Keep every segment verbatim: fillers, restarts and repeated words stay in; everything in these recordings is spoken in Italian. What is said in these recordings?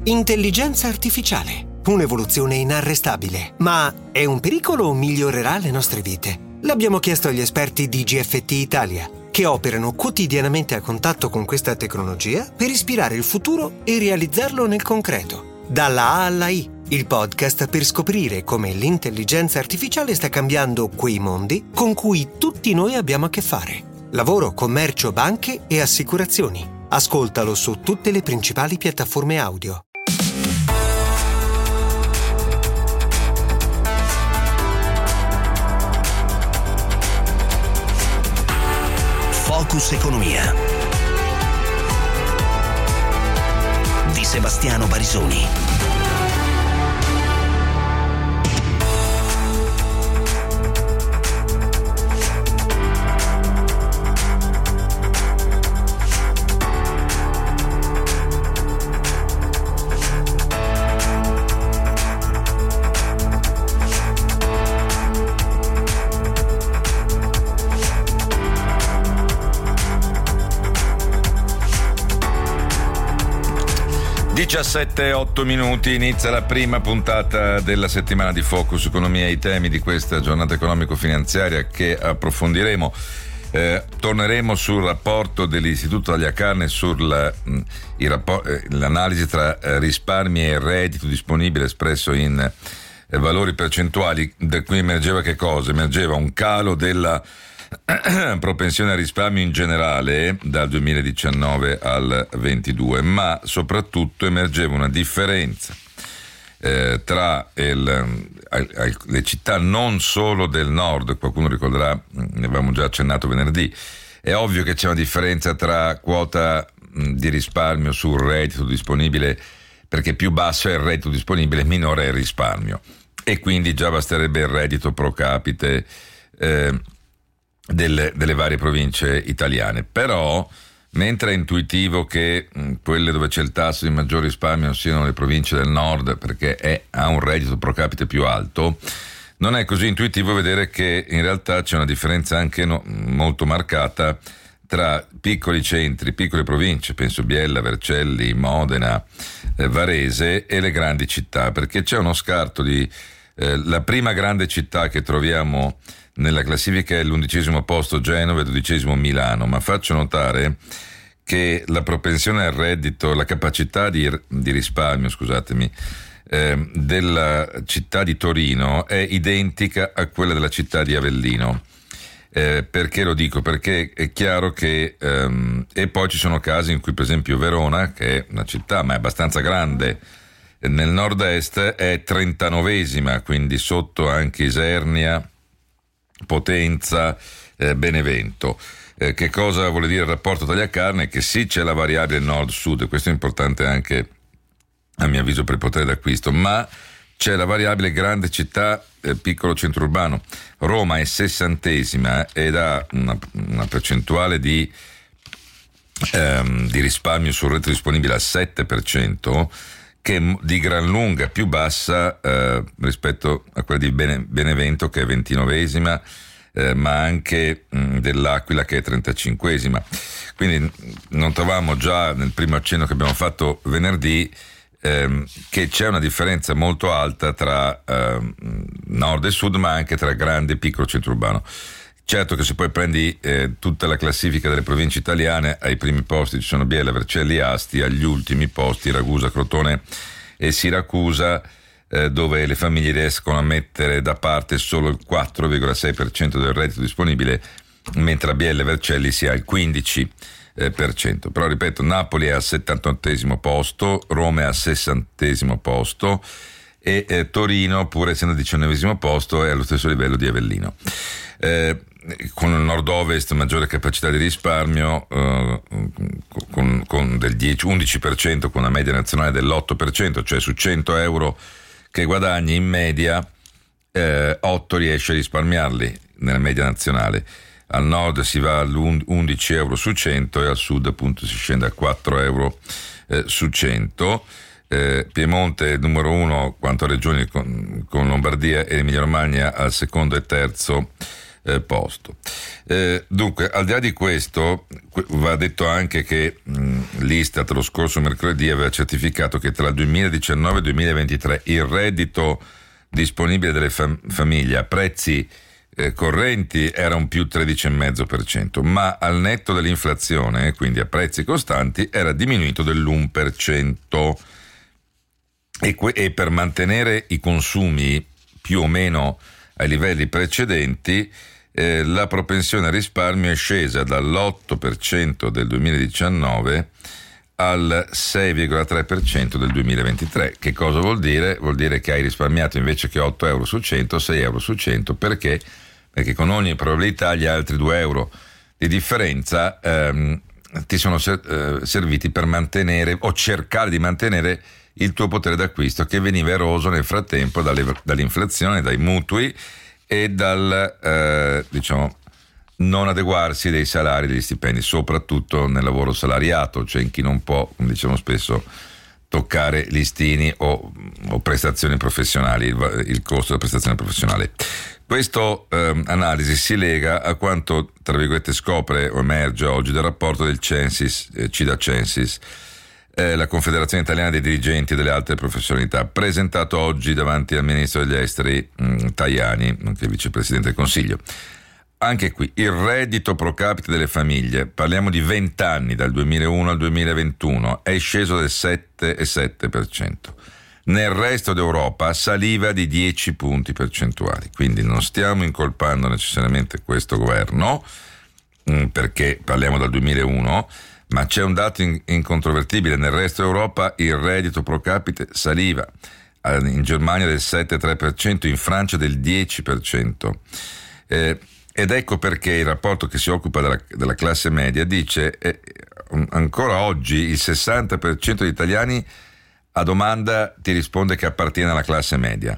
Intelligenza artificiale, un'evoluzione inarrestabile. Ma è un pericolo o migliorerà le nostre vite? L'abbiamo chiesto agli esperti di G F T Italia, che operano quotidianamente a contatto con questa tecnologia per ispirare il futuro e realizzarlo nel concreto. Dalla A alla I, il podcast per scoprire come l'intelligenza artificiale sta cambiando quei mondi con cui tutti noi abbiamo a che fare. Lavoro, commercio, banche e assicurazioni. Ascoltalo su tutte le principali piattaforme audio. Focus Economia di Sebastiano Barisoni. diciassette e otto minuti, inizia la prima puntata della settimana di Focus Economia. I temi di questa giornata economico-finanziaria che approfondiremo. Eh, torneremo sul rapporto dell'Istituto Tagliacarne sulla mh, il rapport, eh, l'analisi tra eh, risparmi e reddito disponibile espresso in eh, valori percentuali, da cui emergeva che cosa? Emergeva un calo della propensione al risparmio in generale dal duemiladiciannove al ventidue, ma soprattutto emergeva una differenza eh, tra il, eh, le città non solo del nord. Qualcuno ricorderà, ne avevamo già accennato venerdì, è ovvio che c'è una differenza tra quota mh, di risparmio sul reddito disponibile, perché più basso è il reddito disponibile minore è il risparmio, e quindi già basterebbe il reddito pro capite eh, Delle, delle varie province italiane. Però, mentre è intuitivo che mh, quelle dove c'è il tasso di maggior risparmio siano le province del nord, perché è, ha un reddito pro capite più alto, non è così intuitivo vedere che in realtà c'è una differenza anche no, molto marcata tra piccoli centri, piccole province, penso Biella, Vercelli, Modena, eh, Varese, e le grandi città, perché c'è uno scarto di eh, la prima grande città che troviamo nella classifica è l'undicesimo posto Genova e dodicesimo Milano, ma faccio notare che la propensione al reddito, la capacità di, di risparmio, scusatemi, eh, della città di Torino è identica a quella della città di Avellino. Eh, perché lo dico? Perché è chiaro che ehm, e poi ci sono casi in cui, per esempio, Verona, che è una città ma è abbastanza grande nel nord-est, è trentanovesima, quindi sotto anche Isernia, Potenza, eh, Benevento. Eh, che cosa vuole dire il rapporto Tagliacarne? Che sì, c'è la variabile nord-sud, e questo è importante anche a mio avviso per il potere d'acquisto, ma c'è la variabile grande città, eh, piccolo centro urbano. Roma è sessantesima ed ha una, una percentuale di, ehm, di risparmio sul reddito disponibile al sette per cento, che è di gran lunga più bassa eh, rispetto a quella di Bene, Benevento, che è ventinovesima, eh, ma anche mh, dell'Aquila, che è trentacinquesima. Quindi non trovavamo già nel primo accenno che abbiamo fatto venerdì ehm, che c'è una differenza molto alta tra ehm, nord e sud, ma anche tra grande e piccolo centro urbano. Certo che se poi prendi eh, tutta la classifica delle province italiane, ai primi posti ci sono Biella, Vercelli, Asti, agli ultimi posti Ragusa, Crotone e Siracusa, eh, dove le famiglie riescono a mettere da parte solo il quattro virgola sei per cento del reddito disponibile, mentre a Biella e Vercelli si ha il quindici per cento. Però ripeto, Napoli è al settantottesimo posto, Roma è al sessantesimo posto e eh, Torino, pur essendo al diciannovesimo posto, è allo stesso livello di Avellino. Eh, con il nord-ovest maggiore capacità di risparmio, eh, con, con del dieci undici per cento, con una media nazionale dell'otto per cento, cioè su cento euro che guadagni in media eh, otto riesce a risparmiarli nella media nazionale. Al nord si va all'undici euro su cento e al sud appunto si scende a quattro euro eh, su cento. Eh, Piemonte numero uno quanto a regioni, con, con Lombardia e Emilia Romagna al secondo e terzo eh, posto. Eh, dunque, al di là di questo, va detto anche che mh, l'Istat lo scorso mercoledì aveva certificato che tra il duemiladiciannove e il duemilaventitré il reddito disponibile delle fam- famiglie a prezzi eh, correnti era un più tredici virgola cinque per cento, ma al netto dell'inflazione, quindi a prezzi costanti, era diminuito dell'uno per cento. E, que- e per mantenere i consumi più o meno ai livelli precedenti, eh, la propensione al risparmio è scesa dall'otto per cento del duemiladiciannove al sei virgola tre per cento del duemilaventitré. Che cosa vuol dire? Vuol dire che hai risparmiato invece che otto euro su cento, sei euro su cento. Perché? Perché con ogni probabilità gli altri due euro di differenza ehm, ti sono ser- eh, serviti per mantenere o cercare di mantenere il tuo potere d'acquisto, che veniva eroso nel frattempo dalle, dall'inflazione, dai mutui e dal eh, diciamo non adeguarsi dei salari e degli stipendi, soprattutto nel lavoro salariato, cioè in chi non può, come diciamo spesso, toccare listini o, o prestazioni professionali, il, il costo della prestazione professionale. Questa eh, analisi si lega a quanto, tra virgolette, scopre o emerge oggi dal rapporto del Censis, eh, Cida Censis, eh, la Confederazione Italiana dei Dirigenti e delle Altre Professionalità, presentato oggi davanti al Ministro degli Esteri mh, Tajani, nonché Vicepresidente del Consiglio. Anche qui, il reddito pro capite delle famiglie, parliamo di venti anni, dal duemilauno al duemilaventuno, è sceso del sette virgola sette per cento. Nel resto d'Europa saliva di dieci punti percentuali, quindi non stiamo incolpando necessariamente questo governo, mh, perché parliamo dal duemilauno, ma c'è un dato in- incontrovertibile: nel resto d'Europa il reddito pro capite saliva, in Germania del sette virgola tre per cento, in Francia del dieci per cento. Eh, ed ecco perché il rapporto che si occupa della, della classe media dice eh, ancora oggi il sessanta per cento degli italiani a domanda ti risponde che appartiene alla classe media.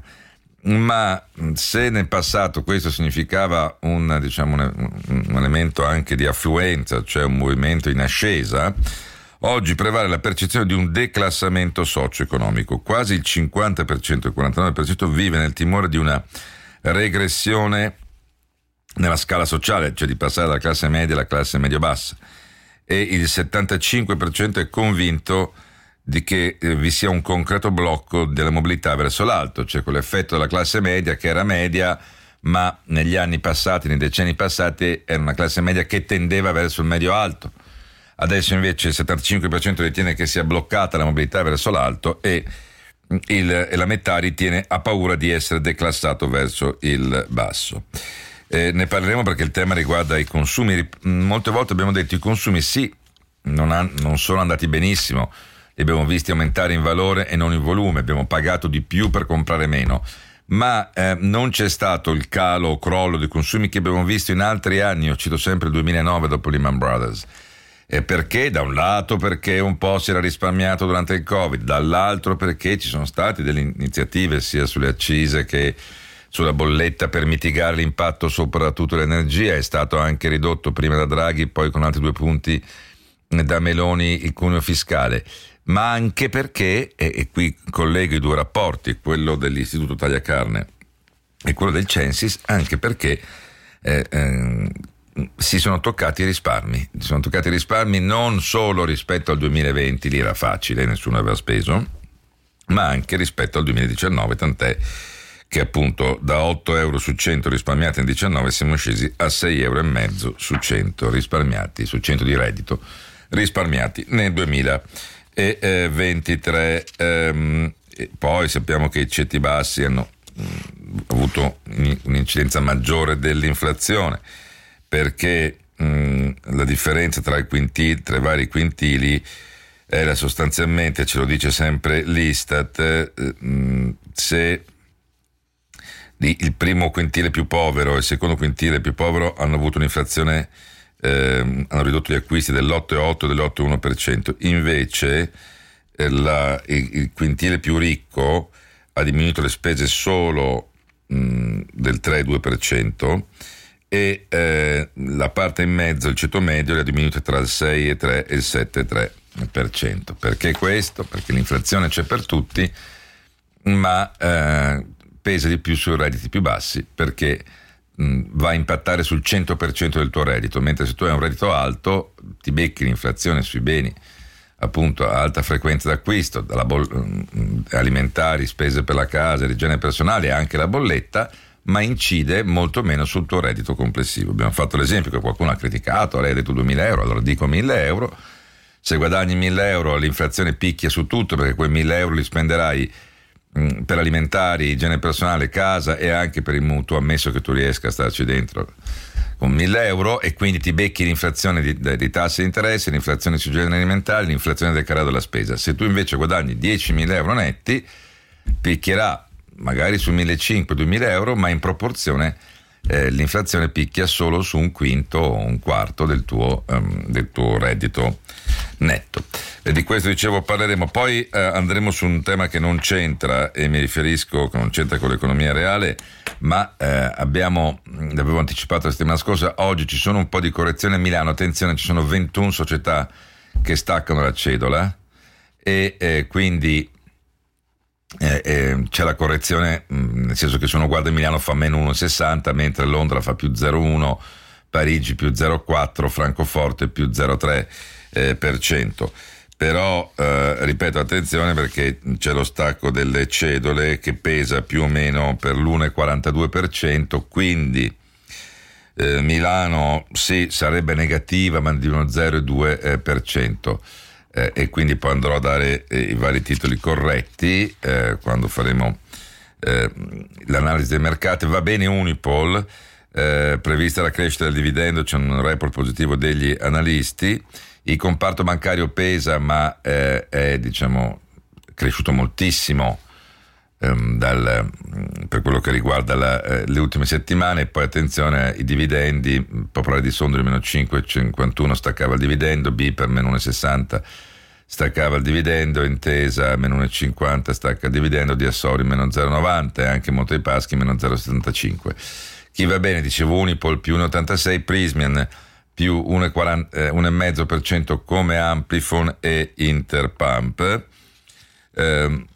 Ma se nel passato questo significava un, diciamo, un, un elemento anche di affluenza, cioè un movimento in ascesa, oggi prevale la percezione di un declassamento socio-economico. Quasi il cinquanta per cento, il quarantanove per cento vive nel timore di una regressione nella scala sociale, cioè di passare dalla classe media alla classe medio-bassa, e il settantacinque per cento è convinto di che eh, vi sia un concreto blocco della mobilità verso l'alto, cioè quell'effetto della classe media che era media, ma negli anni passati, nei decenni passati, era una classe media che tendeva verso il medio-alto. Adesso invece il settantacinque per cento ritiene che sia bloccata la mobilità verso l'alto e, il, e la metà ritiene, ha paura di essere declassato verso il basso. Eh, ne parleremo perché il tema riguarda i consumi. Molte volte abbiamo detto i consumi sì, non, han, non sono andati benissimo, li abbiamo visti aumentare in valore e non in volume, abbiamo pagato di più per comprare meno, ma eh, non c'è stato il calo o crollo dei consumi che abbiamo visto in altri anni. Io cito sempre il duemilanove dopo Lehman Brothers. E perché? Da un lato perché un po' si era risparmiato durante il Covid, dall'altro perché ci sono state delle iniziative sia sulle accise che sulla bolletta per mitigare l'impatto soprattutto dell'energia. È stato anche ridotto prima da Draghi, poi con altri due punti da Meloni il cuneo fiscale, ma anche perché, e, e qui collego i due rapporti, quello dell'Istituto Tagliacarne e quello del Censis, anche perché eh, eh, si sono toccati i risparmi, si sono toccati i risparmi non solo rispetto al duemilaventi, lì era facile, nessuno aveva speso, ma anche rispetto al duemiladiciannove, tant'è che appunto da otto euro su cento risparmiati nel diciannove siamo scesi a sei euro e mezzo su cento risparmiati, su cento di reddito risparmiati nel duemilaventitré. Ehm, e poi sappiamo che i ceti bassi hanno mh, avuto un'incidenza maggiore dell'inflazione, perché mh, la differenza tra i quintili, tra i vari quintili era sostanzialmente, ce lo dice sempre l'Istat, eh, mh, se il primo quintile più povero e il secondo quintile più povero hanno avuto un'inflazione, eh, hanno ridotto gli acquisti dell'otto virgola otto e dell'otto virgola uno per cento. Invece eh, la, il, il quintile più ricco ha diminuito le spese solo mh, del tre virgola due per cento e eh, la parte in mezzo, il ceto medio, le ha diminuite tra il sei virgola tre e il sette virgola tre per cento. Perché questo? Perché l'inflazione c'è per tutti, ma eh, pesa di più sui redditi più bassi, perché mh, va a impattare sul cento per cento del tuo reddito, mentre se tu hai un reddito alto ti becchi l'inflazione sui beni appunto a alta frequenza d'acquisto, dalla boll- mh, alimentari, spese per la casa, l'igiene personale e anche la bolletta, ma incide molto meno sul tuo reddito complessivo. Abbiamo fatto l'esempio che qualcuno ha criticato, lei ha detto duemila euro, allora dico mille euro. Se guadagni mille euro l'inflazione picchia su tutto, perché quei mille euro li spenderai mh, per alimentari, igiene personale, casa e anche per il mutuo, ammesso che tu riesca a starci dentro con mille euro, e quindi ti becchi l'inflazione di, di tassi di interesse, l'inflazione sui generi alimentari, l'inflazione del calato della spesa. Se tu invece guadagni diecimila euro netti, picchierà magari su millecinquecento duemila euro, ma in proporzione eh, l'inflazione picchia solo su un quinto o un quarto del tuo, um, del tuo reddito netto. E di questo dicevo parleremo. Poi eh, andremo su un tema che non c'entra, e mi riferisco che non c'entra con l'economia reale, ma eh, abbiamo, l'avevo anticipato la settimana scorsa, oggi ci sono un po' di correzioni a Milano. Attenzione, ci sono ventuno società che staccano la cedola e eh, quindi Eh, eh, c'è la correzione, mh, nel senso che se uno guarda Milano fa meno uno virgola sessanta, mentre Londra fa più zero virgola uno, Parigi più zero virgola quattro, Francoforte più zero virgola tre eh, per cento. Però eh, ripeto, attenzione, perché c'è lo stacco delle cedole che pesa più o meno per l'uno virgola quarantadue per cento, quindi eh, Milano sì sarebbe negativa, ma di uno zero virgola due per cento. Eh, e quindi poi andrò a dare eh, i vari titoli corretti eh, quando faremo eh, l'analisi dei mercati. Va bene Unipol, eh, prevista la crescita del dividendo, c'è un report positivo degli analisti. Il comparto bancario pesa, ma eh, è diciamo cresciuto moltissimo ehm, dal, per quello che riguarda la, eh, le ultime settimane. Poi attenzione ai dividendi, Popolare di Sondrio meno cinque virgola cinquantuno staccava il dividendo, B per meno uno virgola sessanta staccava il dividendo, Intesa meno uno virgola cinquanta stacca il dividendo, di Assori meno zero virgola novanta e anche Monte dei Paschi meno zero virgola settantacinque. Chi va bene, dicevo Unipol più uno virgola ottantasei, Prysmian più uno virgola cinque per cento come Amplifon e Interpump. Eh,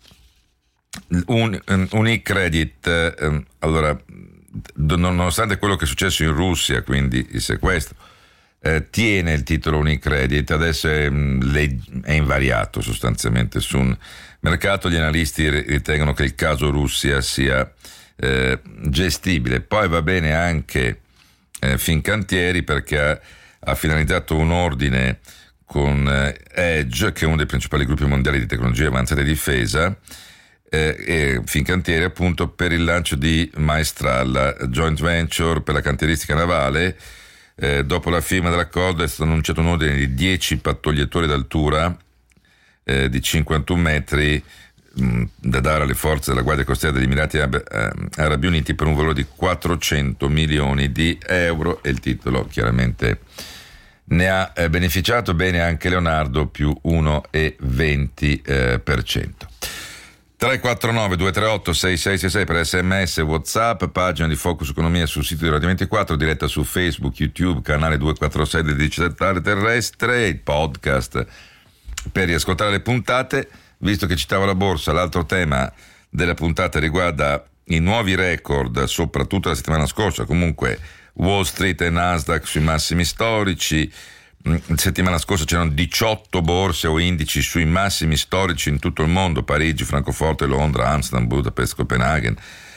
un, un Unicredit, eh, allora, nonostante quello che è successo in Russia, quindi il sequestro, eh, tiene il titolo Unicredit, adesso è, è invariato sostanzialmente su un mercato. Gli analisti ritengono che il caso Russia sia eh, gestibile. Poi va bene anche eh, Fincantieri, perché ha, ha finalizzato un ordine con eh, Edge, che è uno dei principali gruppi mondiali di tecnologia avanzata e difesa, eh, e Fincantieri appunto per il lancio di Maestral, la joint venture per la cantieristica navale. Eh, dopo la firma dell'accordo è stato annunciato un ordine di dieci pattugliatori d'altura eh, di cinquantuno metri mh, da dare alle forze della Guardia Costiera degli Emirati Arab- eh, Arabi Uniti per un valore di quattrocento milioni di euro, e il titolo chiaramente ne ha eh, beneficiato. Bene anche Leonardo più uno virgola venti eh, per cento. tre quattro nove due tre otto sei sei sei sei per sms, WhatsApp, pagina di Focus Economia sul sito di Radio ventiquattro, diretta su Facebook, YouTube, canale duecentoquarantasei del digitale terrestre, il podcast per riascoltare le puntate. Visto che citavo la borsa, l'altro tema della puntata riguarda i nuovi record, soprattutto la settimana scorsa. Comunque Wall Street e Nasdaq sui massimi storici. Settimana scorsa c'erano diciotto borse o indici sui massimi storici in tutto il mondo: Parigi, Francoforte, Londra, Amsterdam, Budapest, Copenaghen,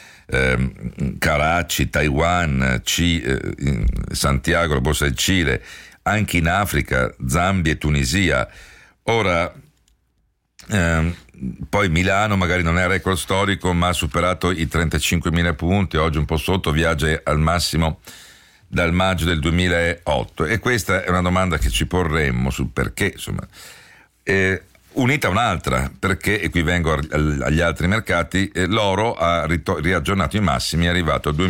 ehm, Karachi, Taiwan, C, eh, Santiago, la borsa del Cile, anche in Africa, Zambia e Tunisia. Ora ehm, poi Milano magari non è a record storico, ma ha superato i trentacinquemila punti, oggi un po' sotto, viaggia al massimo dal maggio del duemilaotto. E questa è una domanda che ci porremmo sul perché, insomma, eh, unita a un'altra, perché, e qui vengo agli altri mercati, eh, l'oro ha rito- riaggiornato i massimi, è arrivato a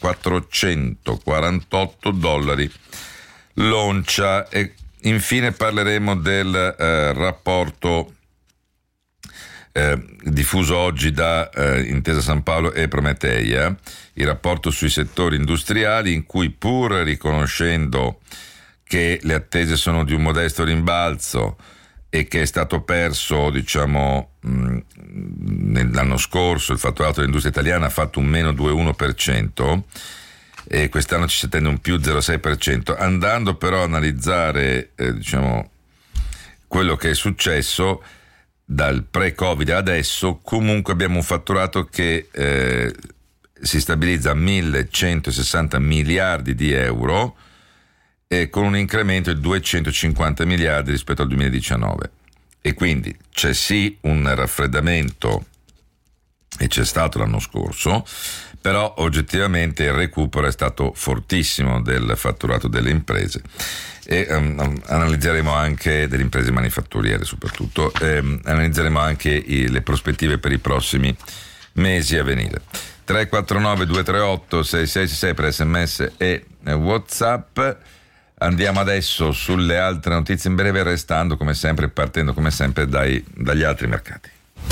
duemilaquattrocentoquarantotto dollari l'oncia. E infine parleremo del eh, rapporto Eh, diffuso oggi da eh, Intesa San Paolo e Prometeia, il rapporto sui settori industriali, in cui, pur riconoscendo che le attese sono di un modesto rimbalzo e che è stato perso, diciamo, mh, l'anno scorso, il fatturato dell'industria italiana ha fatto un meno due virgola uno per cento, e quest'anno ci si attende un più zero virgola sei per cento. Andando però a analizzare eh, diciamo quello che è successo dal pre-Covid a adesso, comunque abbiamo un fatturato che eh, si stabilizza a millecentosessanta miliardi di euro e con un incremento di duecentocinquanta miliardi rispetto al duemiladiciannove, e quindi c'è sì un raffreddamento, e c'è stato l'anno scorso, però oggettivamente il recupero è stato fortissimo del fatturato delle imprese. E um, analizzeremo anche delle imprese manifatturiere soprattutto, ehm, analizzeremo anche i, le prospettive per i prossimi mesi a venire. tre quattro nove due tre otto sei sei sei sei per sms e WhatsApp. Andiamo adesso sulle altre notizie in breve, restando come sempre, partendo come sempre dai, dagli altri mercati.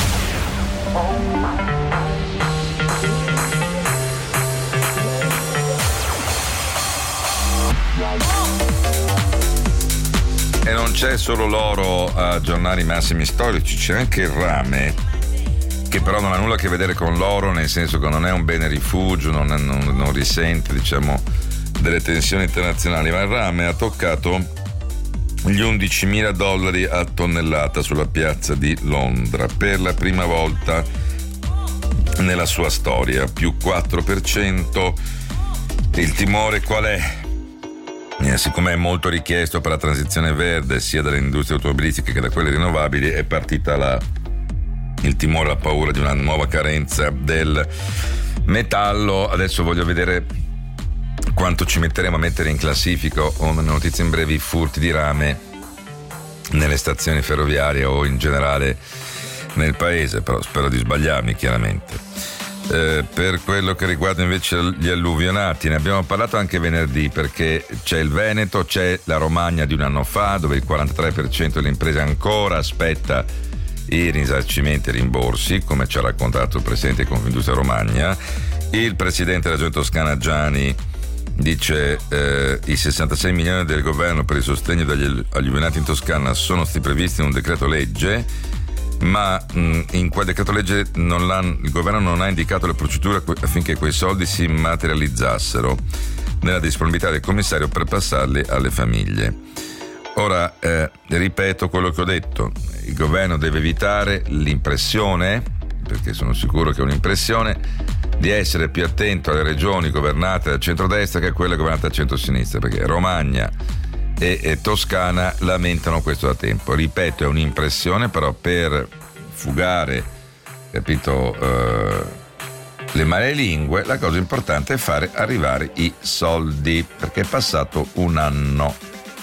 E non c'è solo l'oro a aggiornare i massimi storici, c'è anche il rame, che però non ha nulla a che vedere con l'oro, nel senso che non è un bene rifugio, non, non, non risente, diciamo, delle tensioni internazionali, ma il rame ha toccato gli undicimila dollari a tonnellata sulla piazza di Londra per la prima volta nella sua storia, più quattro per cento. Il timore qual è? Eh, siccome è molto richiesto per la transizione verde sia dalle industrie automobilistiche che da quelle rinnovabili, è partita la, il timore, la paura di una nuova carenza del metallo. Adesso voglio vedere quanto ci metteremo a mettere in classifica o nelle notizie in breve i furti di rame nelle stazioni ferroviarie o in generale nel paese, però spero di sbagliarmi chiaramente. Eh, per quello che riguarda invece gli alluvionati, ne abbiamo parlato anche venerdì, perché c'è il Veneto, c'è la Romagna di un anno fa, dove il quarantatré per cento delle imprese ancora aspetta i risarcimenti e rimborsi, come ci ha raccontato il presidente di Confindustria Romagna. Il presidente della Regione Toscana Giani dice eh, i sessantasei milioni del governo per il sostegno degli alluvionati in Toscana sono stati previsti in un decreto legge, ma mh, in quel decreto legge non il governo non ha indicato le procedure affinché quei soldi si materializzassero nella disponibilità del commissario per passarli alle famiglie. Ora eh, ripeto quello che ho detto: il governo deve evitare l'impressione, perché sono sicuro che è un'impressione, di essere più attento alle regioni governate dal centrodestra che a quelle governate dal centrosinistra, perché Romagna e, e Toscana lamentano questo da tempo. Ripeto, è un'impressione, però per fugare, capito, eh, le malelingue, la cosa importante è fare arrivare i soldi, perché è passato un anno.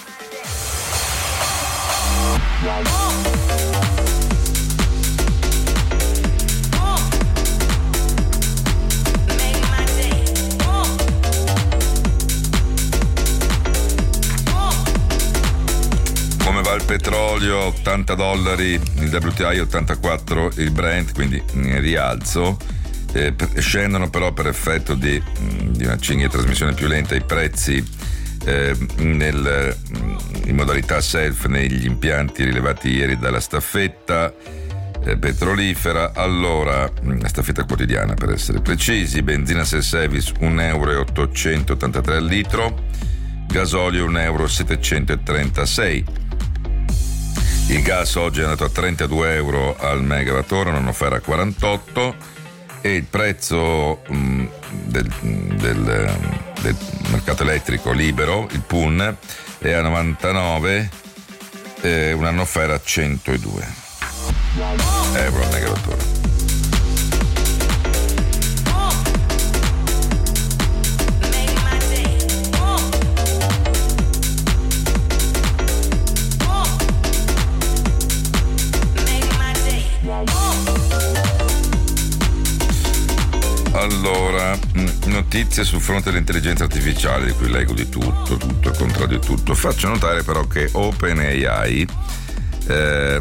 Il petrolio ottanta dollari, il W T I ottantaquattro, il Brent, quindi in rialzo. Eh, scendono però per effetto di, di una cinghia di trasmissione più lenta i prezzi eh, nel, in modalità self negli impianti rilevati ieri dalla staffetta eh, petrolifera. Allora, la staffetta quotidiana per essere precisi: benzina self-service un euro e ottocentottantatré al litro, gasolio un euro e settecentotrentasei. Il gas oggi è andato a trentadue euro al megawattora, non offerta a quarantotto, e il prezzo mh, del, del, del mercato elettrico libero, il P U N, è a novantanove, e un anno fa era a centodue euro al megawattora. Allora, notizie sul fronte dell'intelligenza artificiale, di cui leggo di tutto, tutto, il contrario di tutto. Faccio notare però che OpenAI eh,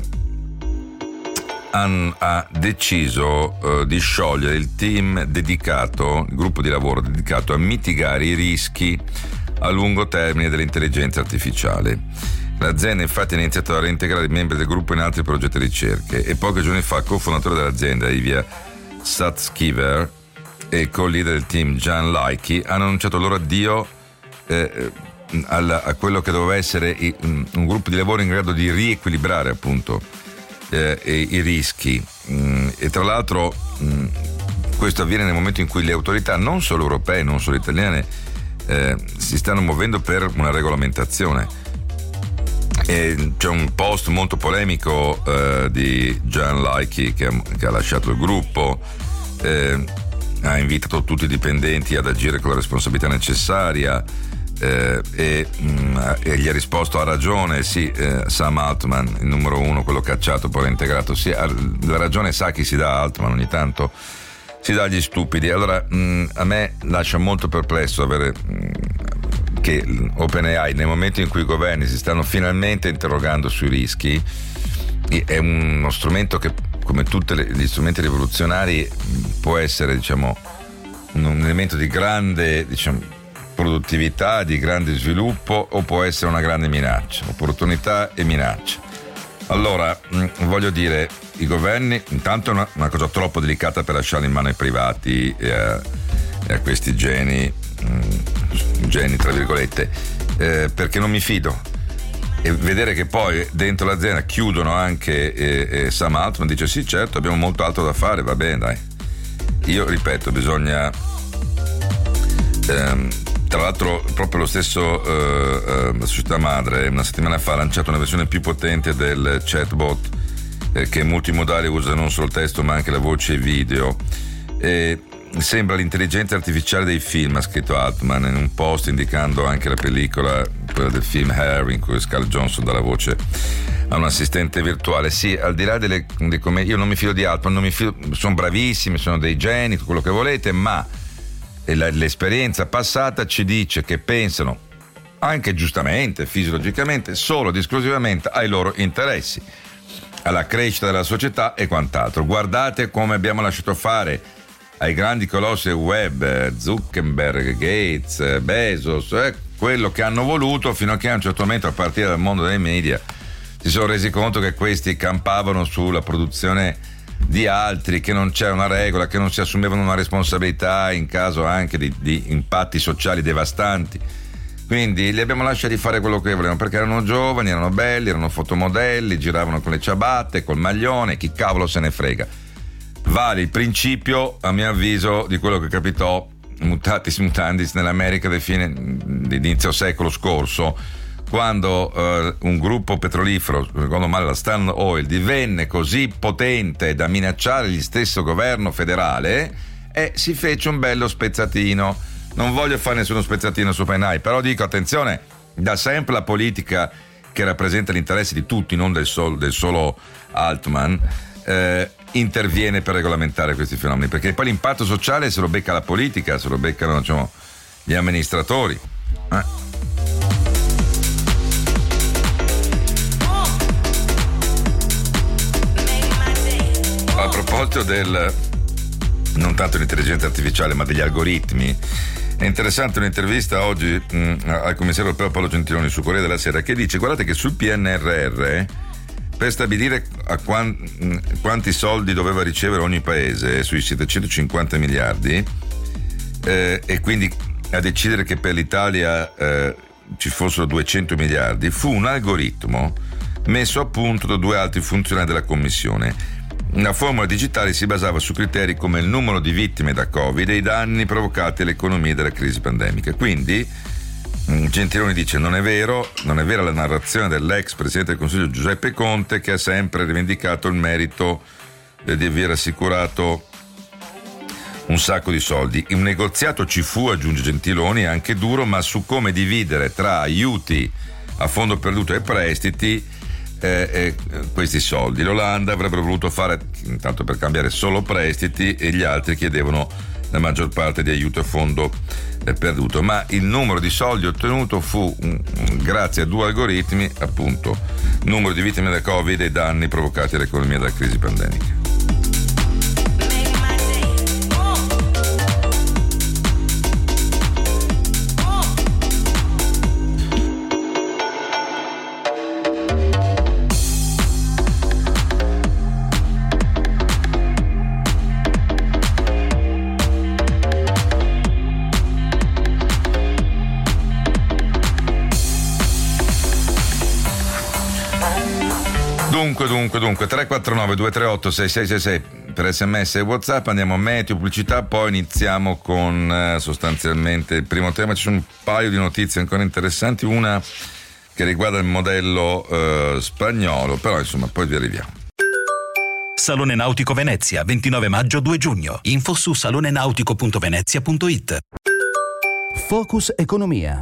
han, ha deciso eh, di sciogliere il team dedicato, il gruppo di lavoro dedicato a mitigare i rischi a lungo termine dell'intelligenza artificiale. L'azienda infatti ha iniziato a reintegrare i membri del gruppo in altri progetti e ricerche, e pochi giorni fa il cofondatore dell'azienda, Ilya Sutskever, e co-leader del team Jan Leike hanno annunciato il loro addio eh, al, a quello che doveva essere i, un gruppo di lavoro in grado di riequilibrare appunto eh, i, i rischi mm, e tra l'altro mh, questo avviene nel momento in cui le autorità non solo europee, non solo italiane eh, si stanno muovendo per una regolamentazione. E c'è un post molto polemico eh, di Jan Leike che ha, che ha lasciato il gruppo, eh, ha invitato tutti i dipendenti ad agire con la responsabilità necessaria eh, e, mh, e gli ha risposto: ha ragione, sì, eh, Sam Altman, il numero uno, quello cacciato poi reintegrato, sì, ha, la ragione sa chi si dà Altman, ogni tanto si dà agli stupidi. Allora mh, a me lascia molto perplesso avere mh, che OpenAI, nel momento in cui i governi si stanno finalmente interrogando sui rischi, è uno strumento che, come tutti gli strumenti rivoluzionari, può essere, diciamo, un elemento di grande, diciamo, produttività, di grande sviluppo, o può essere una grande minaccia, opportunità e minaccia. Allora, mh, voglio dire, i governi, intanto è una, una cosa troppo delicata per lasciarla in mano ai privati e a, e a questi geni, mh, geni tra virgolette, eh, perché non mi fido. E vedere che poi dentro l'azienda chiudono anche eh, eh, Sam Altman, dice sì, certo, abbiamo molto altro da fare, va bene, dai. Io ripeto, bisogna ehm, tra l'altro proprio lo stesso eh, eh, la società madre una settimana fa ha lanciato una versione più potente del chatbot eh, che è multimodale, usa non solo il testo ma anche la voce e video, e sembra l'intelligenza artificiale dei film, ha scritto Altman in un post, indicando anche la pellicola, quella del film Hair, in cui Scarlett Johansson dà la voce a un assistente virtuale. Sì, al di là delle, delle come io non mi fido di Altman, non mi fido, sono bravissimi, sono dei geni, quello che volete, ma l'esperienza passata ci dice che pensano, anche giustamente, fisiologicamente, solo ed esclusivamente ai loro interessi, alla crescita della società e quant'altro. Guardate come abbiamo lasciato fare ai grandi colossi del web, Zuckerberg, Gates, Bezos, eh, quello che hanno voluto, fino a che a un certo momento, a partire dal mondo dei media, si sono resi conto che questi campavano sulla produzione di altri, che non c'era una regola, che non si assumevano una responsabilità in caso anche di, di impatti sociali devastanti. Quindi li abbiamo lasciati fare quello che volevano, perché erano giovani, erano belli, erano fotomodelli, giravano con le ciabatte, col maglione, chi cavolo se ne frega. Vale il principio, a mio avviso, di quello che capitò mutatis mutandis nell'America del fine di inizio secolo scorso, quando eh, un gruppo petrolifero, secondo me la Standard Oil, divenne così potente da minacciare gli stesso governo federale e si fece un bello spezzatino. Non voglio fare nessuno spezzatino su OpenAI, però dico, attenzione, da sempre la politica, che rappresenta l'interesse di tutti, non del, sol, del solo Altman, eh, interviene per regolamentare questi fenomeni, perché poi l'impatto sociale se lo becca la politica, se lo beccano, diciamo, gli amministratori. Eh. A proposito del, non tanto l'intelligenza artificiale ma degli algoritmi, è interessante un'intervista oggi mh, al commissario europeo Paolo Gentiloni su Corriere della Sera, che dice: guardate che sul P N R R, per stabilire a quan, mh, quanti soldi doveva ricevere ogni paese, sui settecentocinquanta miliardi, eh, e quindi a decidere che per l'Italia eh, ci fossero duecento miliardi, fu un algoritmo messo a punto da due altri funzionari della Commissione. La formula digitale si basava su criteri come il numero di vittime da Covid e i danni provocati all'economia dalla crisi pandemica. Quindi Gentiloni dice: non è vero, non è vera la narrazione dell'ex Presidente del Consiglio Giuseppe Conte, che ha sempre rivendicato il merito di aver assicurato un sacco di soldi. Un negoziato ci fu, aggiunge Gentiloni, anche duro, ma su come dividere tra aiuti a fondo perduto e prestiti Eh, eh, questi soldi. L'Olanda avrebbe voluto fare, intanto, per cambiare, solo prestiti, e gli altri chiedevano la maggior parte di aiuto a fondo eh, perduto, ma il numero di soldi ottenuto fu um, grazie a due algoritmi, appunto, numero di vittime da Covid e danni provocati all'economia dalla crisi pandemica. Dunque, dunque, dunque, tre quattro nove due tre otto sei sei sei sei per sms e WhatsApp, andiamo a meteo, pubblicità, poi iniziamo con eh, sostanzialmente il primo tema. Ci sono un paio di notizie ancora interessanti, una che riguarda il modello eh, spagnolo, però insomma poi vi arriviamo. Salone Nautico Venezia, ventinove maggio due giugno. Info su salonenautico punto venezia punto it. Focus Economia.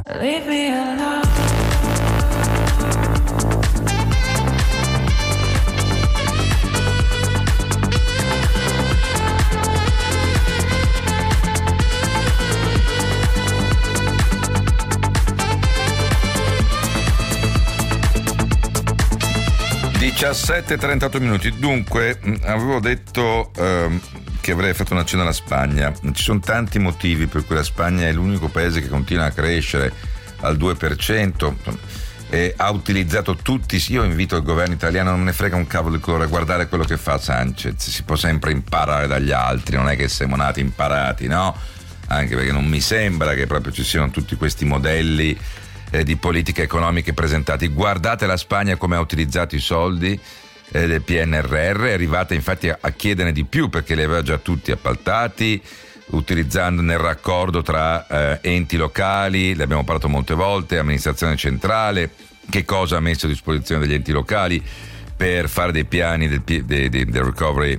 diciassette e trentotto minuti. Dunque, avevo detto ehm, che avrei fatto una cena alla Spagna. Ci sono tanti motivi per cui la Spagna è l'unico paese che continua a crescere al due per cento e ha utilizzato tutti. Io invito il governo italiano, non me ne frega un cavolo di colore, a guardare quello che fa Sanchez. Si può sempre imparare dagli altri, non è che siamo nati imparati, no? Anche perché non mi sembra che proprio ci siano tutti questi modelli Eh, di politiche economiche presentati. Guardate la Spagna come ha utilizzato i soldi eh, del P N R R, è arrivata infatti a, a chiederne di più perché li aveva già tutti appaltati, utilizzando nel raccordo tra eh, enti locali, ne abbiamo parlato molte volte, amministrazione centrale, che cosa ha messo a disposizione degli enti locali per fare dei piani del, del, del recovery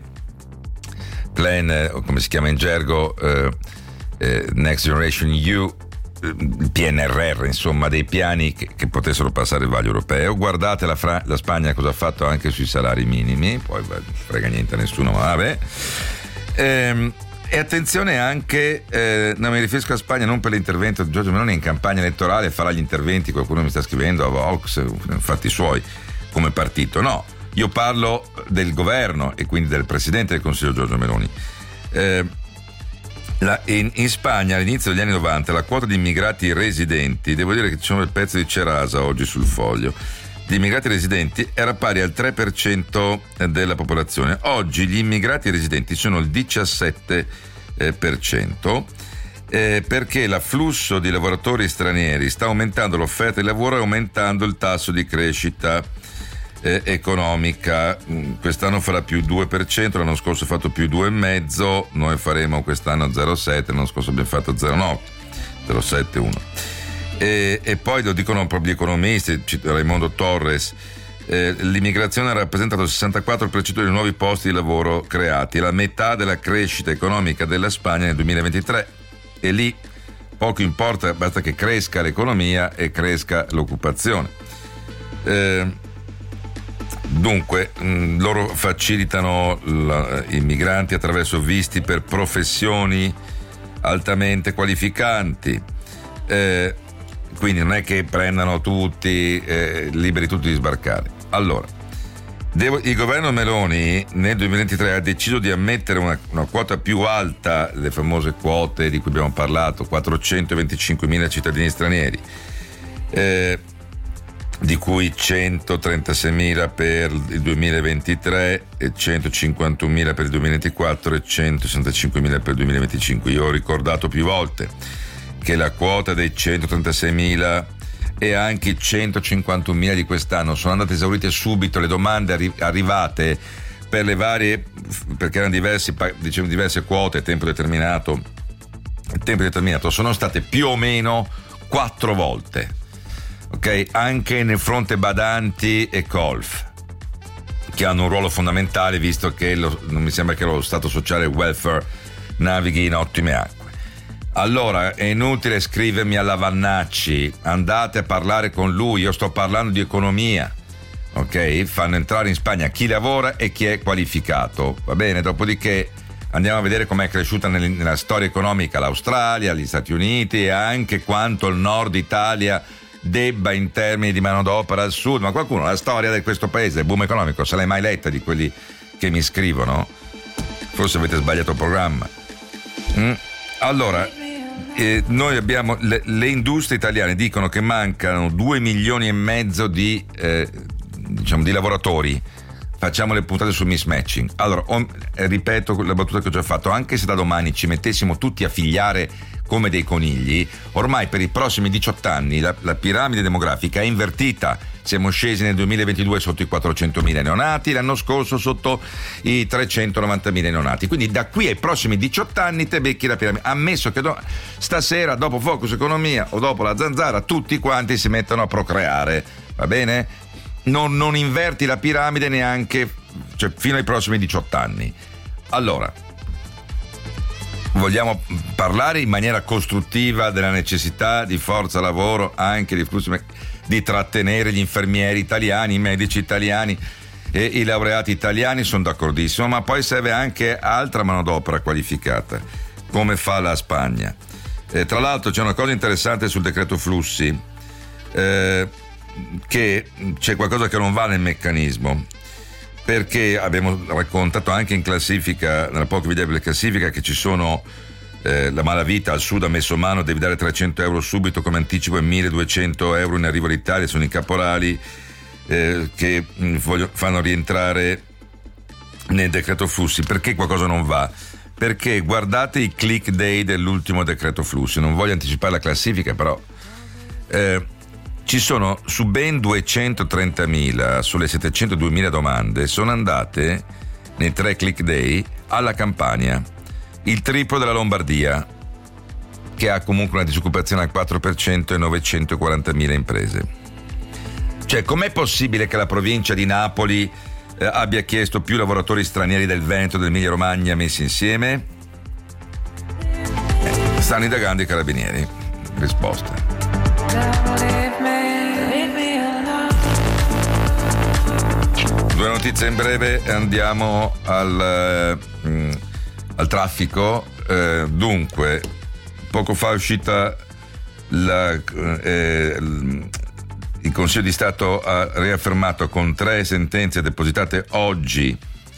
plan, eh, come si chiama in gergo, eh, eh, Next Generation E U, il P N R R, insomma dei piani che, che potessero passare il vaglio europeo. Guardate la, Fra- la Spagna cosa ha fatto anche sui salari minimi, poi beh, frega niente a nessuno, ma vabbè. Ehm, e attenzione anche, eh, non mi riferisco a Spagna non per l'intervento di Giorgia Meloni in campagna elettorale, farà gli interventi, qualcuno mi sta scrivendo a Vox, fatti suoi come partito, no, io parlo del governo e quindi del Presidente del Consiglio Giorgia Meloni. Eh, La, in, in Spagna all'inizio degli anni novanta la quota di immigrati residenti, devo dire che c'è un bel pezzo di Cerasa oggi sul Foglio, di immigrati residenti era pari al tre per cento della popolazione. Oggi gli immigrati residenti sono il diciassette per cento eh, perché l'afflusso di lavoratori stranieri sta aumentando l'offerta di lavoro e aumentando il tasso di crescita Eh, economica. Quest'anno farà più due per cento, l'anno scorso ha fatto più due virgola cinque, noi faremo quest'anno zero virgola sette, l'anno scorso abbiamo fatto zero virgola nove, zero virgola sette uno. E, e poi lo dicono proprio gli economisti, Raimondo Torres, eh, l'immigrazione ha rappresentato il sessantaquattro per cento dei nuovi posti di lavoro creati, la metà della crescita economica della Spagna nel duemilaventitré, e lì poco importa, basta che cresca l'economia e cresca l'occupazione. Eh, Dunque, mh, loro facilitano la, i migranti attraverso visti per professioni altamente qualificanti, eh, quindi non è che prendano tutti, eh, liberi tutti di sbarcare. Allora, devo, il governo Meloni nel duemilaventitré ha deciso di ammettere una, una quota più alta, le famose quote di cui abbiamo parlato, quattrocentoventicinquemila cittadini stranieri, eh, di cui centotrentaseimila per il duemilaventitré e centocinquantunomila per il duemilaventiquattro e centosessantacinquemila per il duemilaventicinque. Io ho ricordato più volte che la quota dei centotrentaseimila e anche i centocinquantunomila di quest'anno sono andate esaurite subito, le domande arri- arrivate per le varie, perché erano diversi, diciamo, diverse quote a tempo determinato, tempo determinato sono state più o meno quattro volte. Ok, anche nel fronte badanti e colf, che hanno un ruolo fondamentale, visto che lo, non mi sembra che lo stato sociale e il welfare navighi in ottime acque. Allora è inutile scrivermi alla Vannacci, andate a parlare con lui, io sto parlando di economia, ok? Fanno entrare in Spagna chi lavora e chi è qualificato, va bene? Dopodiché andiamo a vedere com'è cresciuta nel, nella storia economica l'Australia, gli Stati Uniti e anche quanto il nord Italia debba in termini di manodopera al sud. Ma qualcuno la storia di questo paese, il boom economico, se l'hai mai letta di quelli che mi scrivono? Forse avete sbagliato programma. Mm? Allora, eh, noi abbiamo le, le industrie italiane dicono che mancano due milioni e mezzo di eh, diciamo di lavoratori. Facciamo le puntate sul mismatching. Allora, om, eh, ripeto la battuta che ho già fatto, anche se da domani ci mettessimo tutti a figliare come dei conigli, ormai per i prossimi diciotto anni la, la piramide demografica è invertita. siamo scesi nel duemilaventidue sotto i quattrocentomila neonati, l'anno scorso sotto i trecentonovantamila neonati. Quindi da qui ai prossimi diciotto anni te becchi la piramide. Ammesso che do- stasera, dopo Focus Economia o dopo la zanzara, tutti quanti si mettono a procreare, va bene? Non, non inverti la piramide neanche, cioè, fino ai prossimi diciotto anni. Allora, vogliamo parlare in maniera costruttiva della necessità di forza lavoro, anche di flussi, di trattenere gli infermieri italiani, i medici italiani e i laureati italiani, sono d'accordissimo, ma poi serve anche altra manodopera qualificata, come fa la Spagna. Eh, tra l'altro c'è una cosa interessante sul decreto flussi, eh, che c'è qualcosa che non va nel meccanismo, perché abbiamo raccontato anche in classifica, nella poco vedibile classifica, che ci sono eh, la malavita al sud ha messo mano, devi dare trecento euro subito come anticipo e milleduecento euro in arrivo all'Italia, sono i caporali eh, che mh, voglio, fanno rientrare nel decreto flussi. Perché qualcosa non va? Perché guardate i click day dell'ultimo decreto flussi, non voglio anticipare la classifica, però eh, ci sono su ben duecentotrentamila sulle settecentoduemila domande, sono andate nei tre click day alla Campania, il triplo della Lombardia, che ha comunque una disoccupazione al quattro per cento e novecentoquarantamila imprese. Cioè, com'è possibile che la provincia di Napoli eh, abbia chiesto più lavoratori stranieri del Veneto e dell'Emilia Romagna messi insieme? Eh, stanno indagando i carabinieri. Risposta. Due notizie in breve e andiamo al, mm, al traffico. Eh, dunque, poco fa è uscita la, eh, il Consiglio di Stato ha riaffermato con tre sentenze depositate oggi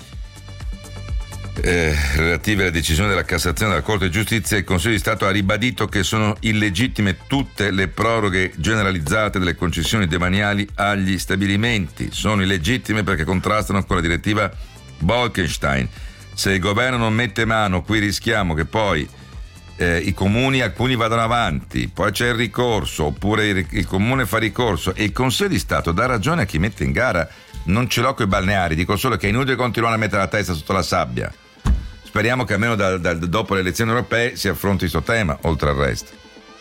eh, relative alla decisione della Cassazione della Corte di Giustizia. Il Consiglio di Stato ha ribadito che sono illegittime tutte le proroghe generalizzate delle concessioni demaniali agli stabilimenti. Sono illegittime perché contrastano con la direttiva Bolkestein. Se il governo non mette mano, qui rischiamo che poi eh, i comuni, alcuni vadano avanti, poi c'è il ricorso, oppure il, il comune fa ricorso e il Consiglio di Stato dà ragione a chi mette in gara. Non ce l'ho coi balneari, dico solo che è inutile continuare a mettere la testa sotto la sabbia. Speriamo che almeno da, da, dopo le elezioni europee si affronti questo tema, oltre al resto.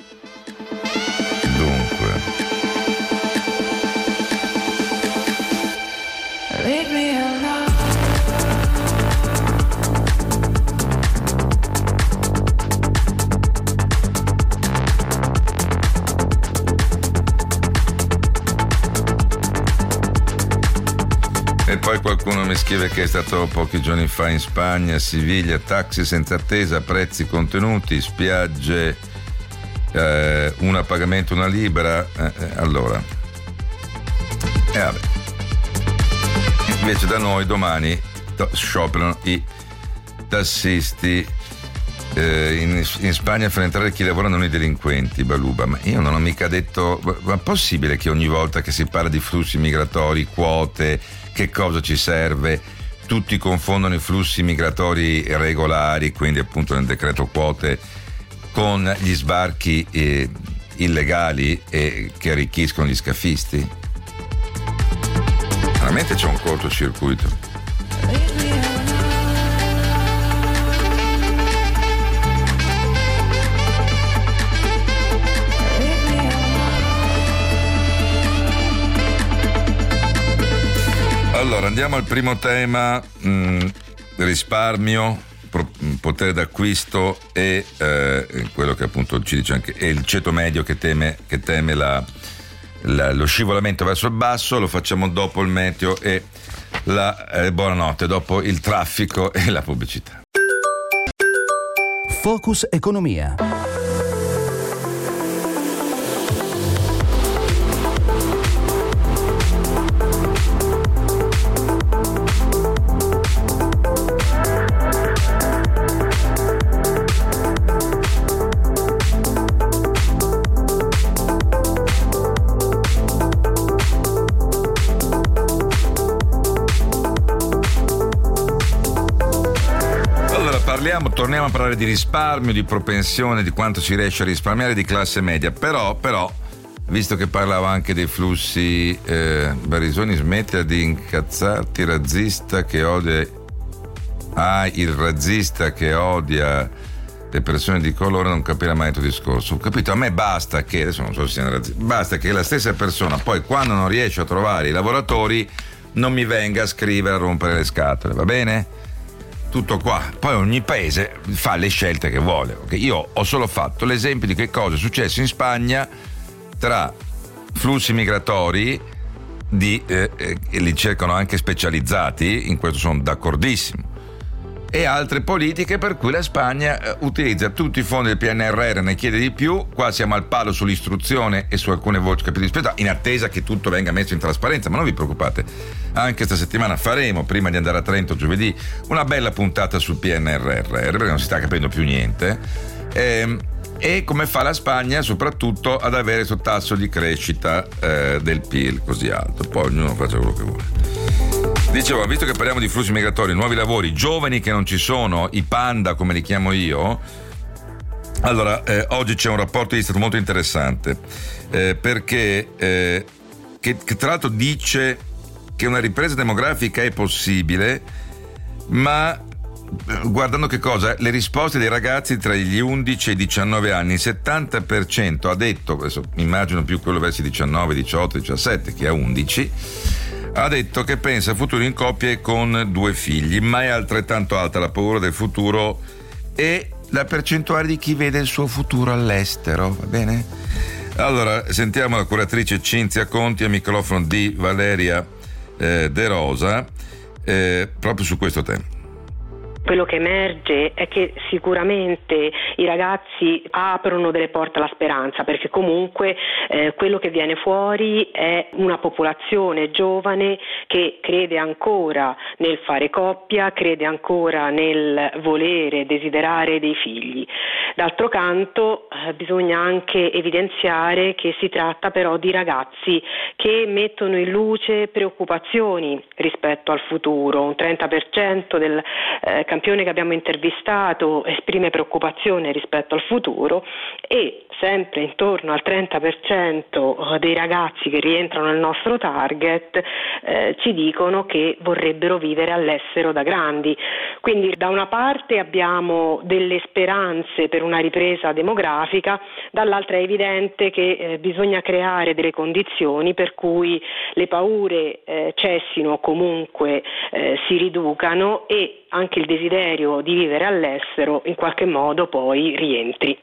Dunque. E poi qualcuno mi scrive che è stato pochi giorni fa in Spagna, Siviglia, taxi senza attesa, prezzi contenuti, spiagge, eh, una a pagamento, una libera. Eh, eh, allora, e eh, vabbè. Invece da noi domani to- scioperano i tassisti. Eh, in, in Spagna fanno entrare chi lavora non i delinquenti, Baluba. Ma io non ho mica detto. Ma è possibile che ogni volta che si parla di flussi migratori, quote, che cosa ci serve, tutti confondono i flussi migratori regolari, quindi appunto nel decreto quote, con gli sbarchi eh, illegali e che arricchiscono gli scafisti? Veramente c'è un cortocircuito. Allora, andiamo al primo tema, mh, risparmio, pro, potere d'acquisto e eh, quello che appunto ci dice anche, è il ceto medio che teme, che teme la, la, lo scivolamento verso il basso. Lo facciamo dopo il meteo e la eh, buonanotte, dopo il traffico e la pubblicità. Focus Economia. Parliamo, torniamo a parlare di risparmio, di propensione, di quanto si riesce a risparmiare, di classe media, però, però visto che parlava anche dei flussi, eh, Barisoni, smettila di incazzarti, razzista che odia, ah, il razzista che odia le persone di colore non capirà mai il tuo discorso. Ho capito, a me basta che, adesso non so se sia razzista, basta che la stessa persona poi quando non riesce a trovare i lavoratori non mi venga a scrivere, a rompere le scatole, va bene? Tutto qua. Poi ogni paese fa le scelte che vuole. Okay? Io ho solo fatto l'esempio di che cosa è successo in Spagna tra flussi migratori di, eh, eh, e li cercano anche specializzati, in questo sono d'accordissimo, e altre politiche per cui la Spagna eh, utilizza tutti i fondi del P N R R, ne chiede di più. Qua siamo al palo sull'istruzione e su alcune voci capite di spesa, in attesa che tutto venga messo in trasparenza, ma non vi preoccupate, anche questa settimana faremo, prima di andare a Trento giovedì, una bella puntata sul P N R R, perché non si sta capendo più niente, e, e come fa la Spagna soprattutto ad avere questo tasso di crescita eh, del P I L così alto. Poi ognuno faccia quello che vuole. Dicevo, visto che parliamo di flussi migratori, nuovi lavori, giovani che non ci sono, i panda come li chiamo io, allora eh, oggi c'è un rapporto di Stato molto interessante eh, perché eh, che, che tra l'altro dice che una ripresa demografica è possibile, ma guardando che cosa? Le risposte dei ragazzi tra gli undici e i diciannove anni, il settanta per cento ha detto, adesso immagino più quello verso i diciannove, diciotto, diciassette che ha undici, ha detto che pensa al futuro in coppia e con due figli, ma è altrettanto alta la paura del futuro e la percentuale di chi vede il suo futuro all'estero, va bene? Allora, sentiamo la curatrice Cinzia Conti a microfono di Valeria eh, De Rosa eh, proprio su questo tema. Quello che emerge è che sicuramente i ragazzi aprono delle porte alla speranza, perché comunque eh, quello che viene fuori è una popolazione giovane che crede ancora nel fare coppia, crede ancora nel volere, desiderare dei figli. D'altro canto eh, bisogna anche evidenziare che si tratta però di ragazzi che mettono in luce preoccupazioni rispetto al futuro. Un trenta per cento del eh, campione che abbiamo intervistato esprime preoccupazione rispetto al futuro e sempre intorno al trenta per cento dei ragazzi che rientrano nel nostro target eh, ci dicono che vorrebbero vivere all'estero da grandi. Quindi da una parte abbiamo delle speranze per una ripresa demografica, dall'altra è evidente che eh, bisogna creare delle condizioni per cui le paure eh, cessino o comunque eh, si riducano e anche il desiderio di vivere all'estero in qualche modo poi rientri.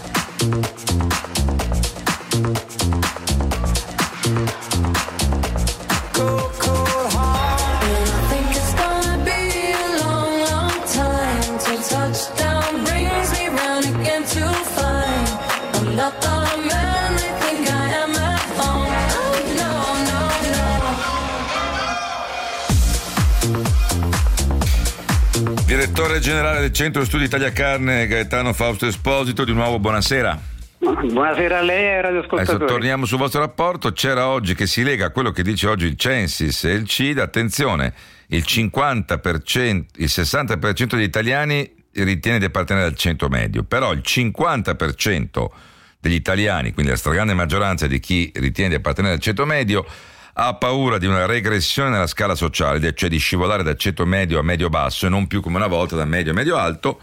Direttore generale del Centro Studi Italia Carne, Gaetano Fausto Esposito, di nuovo buonasera. Buonasera a lei e ai radioascoltatori. Adesso torniamo sul vostro rapporto. C'era oggi che si lega a quello che dice oggi il Censis e il C I D. Attenzione, il cinquanta per cento, il sessanta per cento degli italiani ritiene di appartenere al ceto medio, però il cinquanta per cento degli italiani, quindi la stragrande maggioranza di chi ritiene di appartenere al ceto medio, ha paura di una regressione nella scala sociale, cioè di scivolare da ceto medio a medio basso e non più come una volta da medio a medio alto,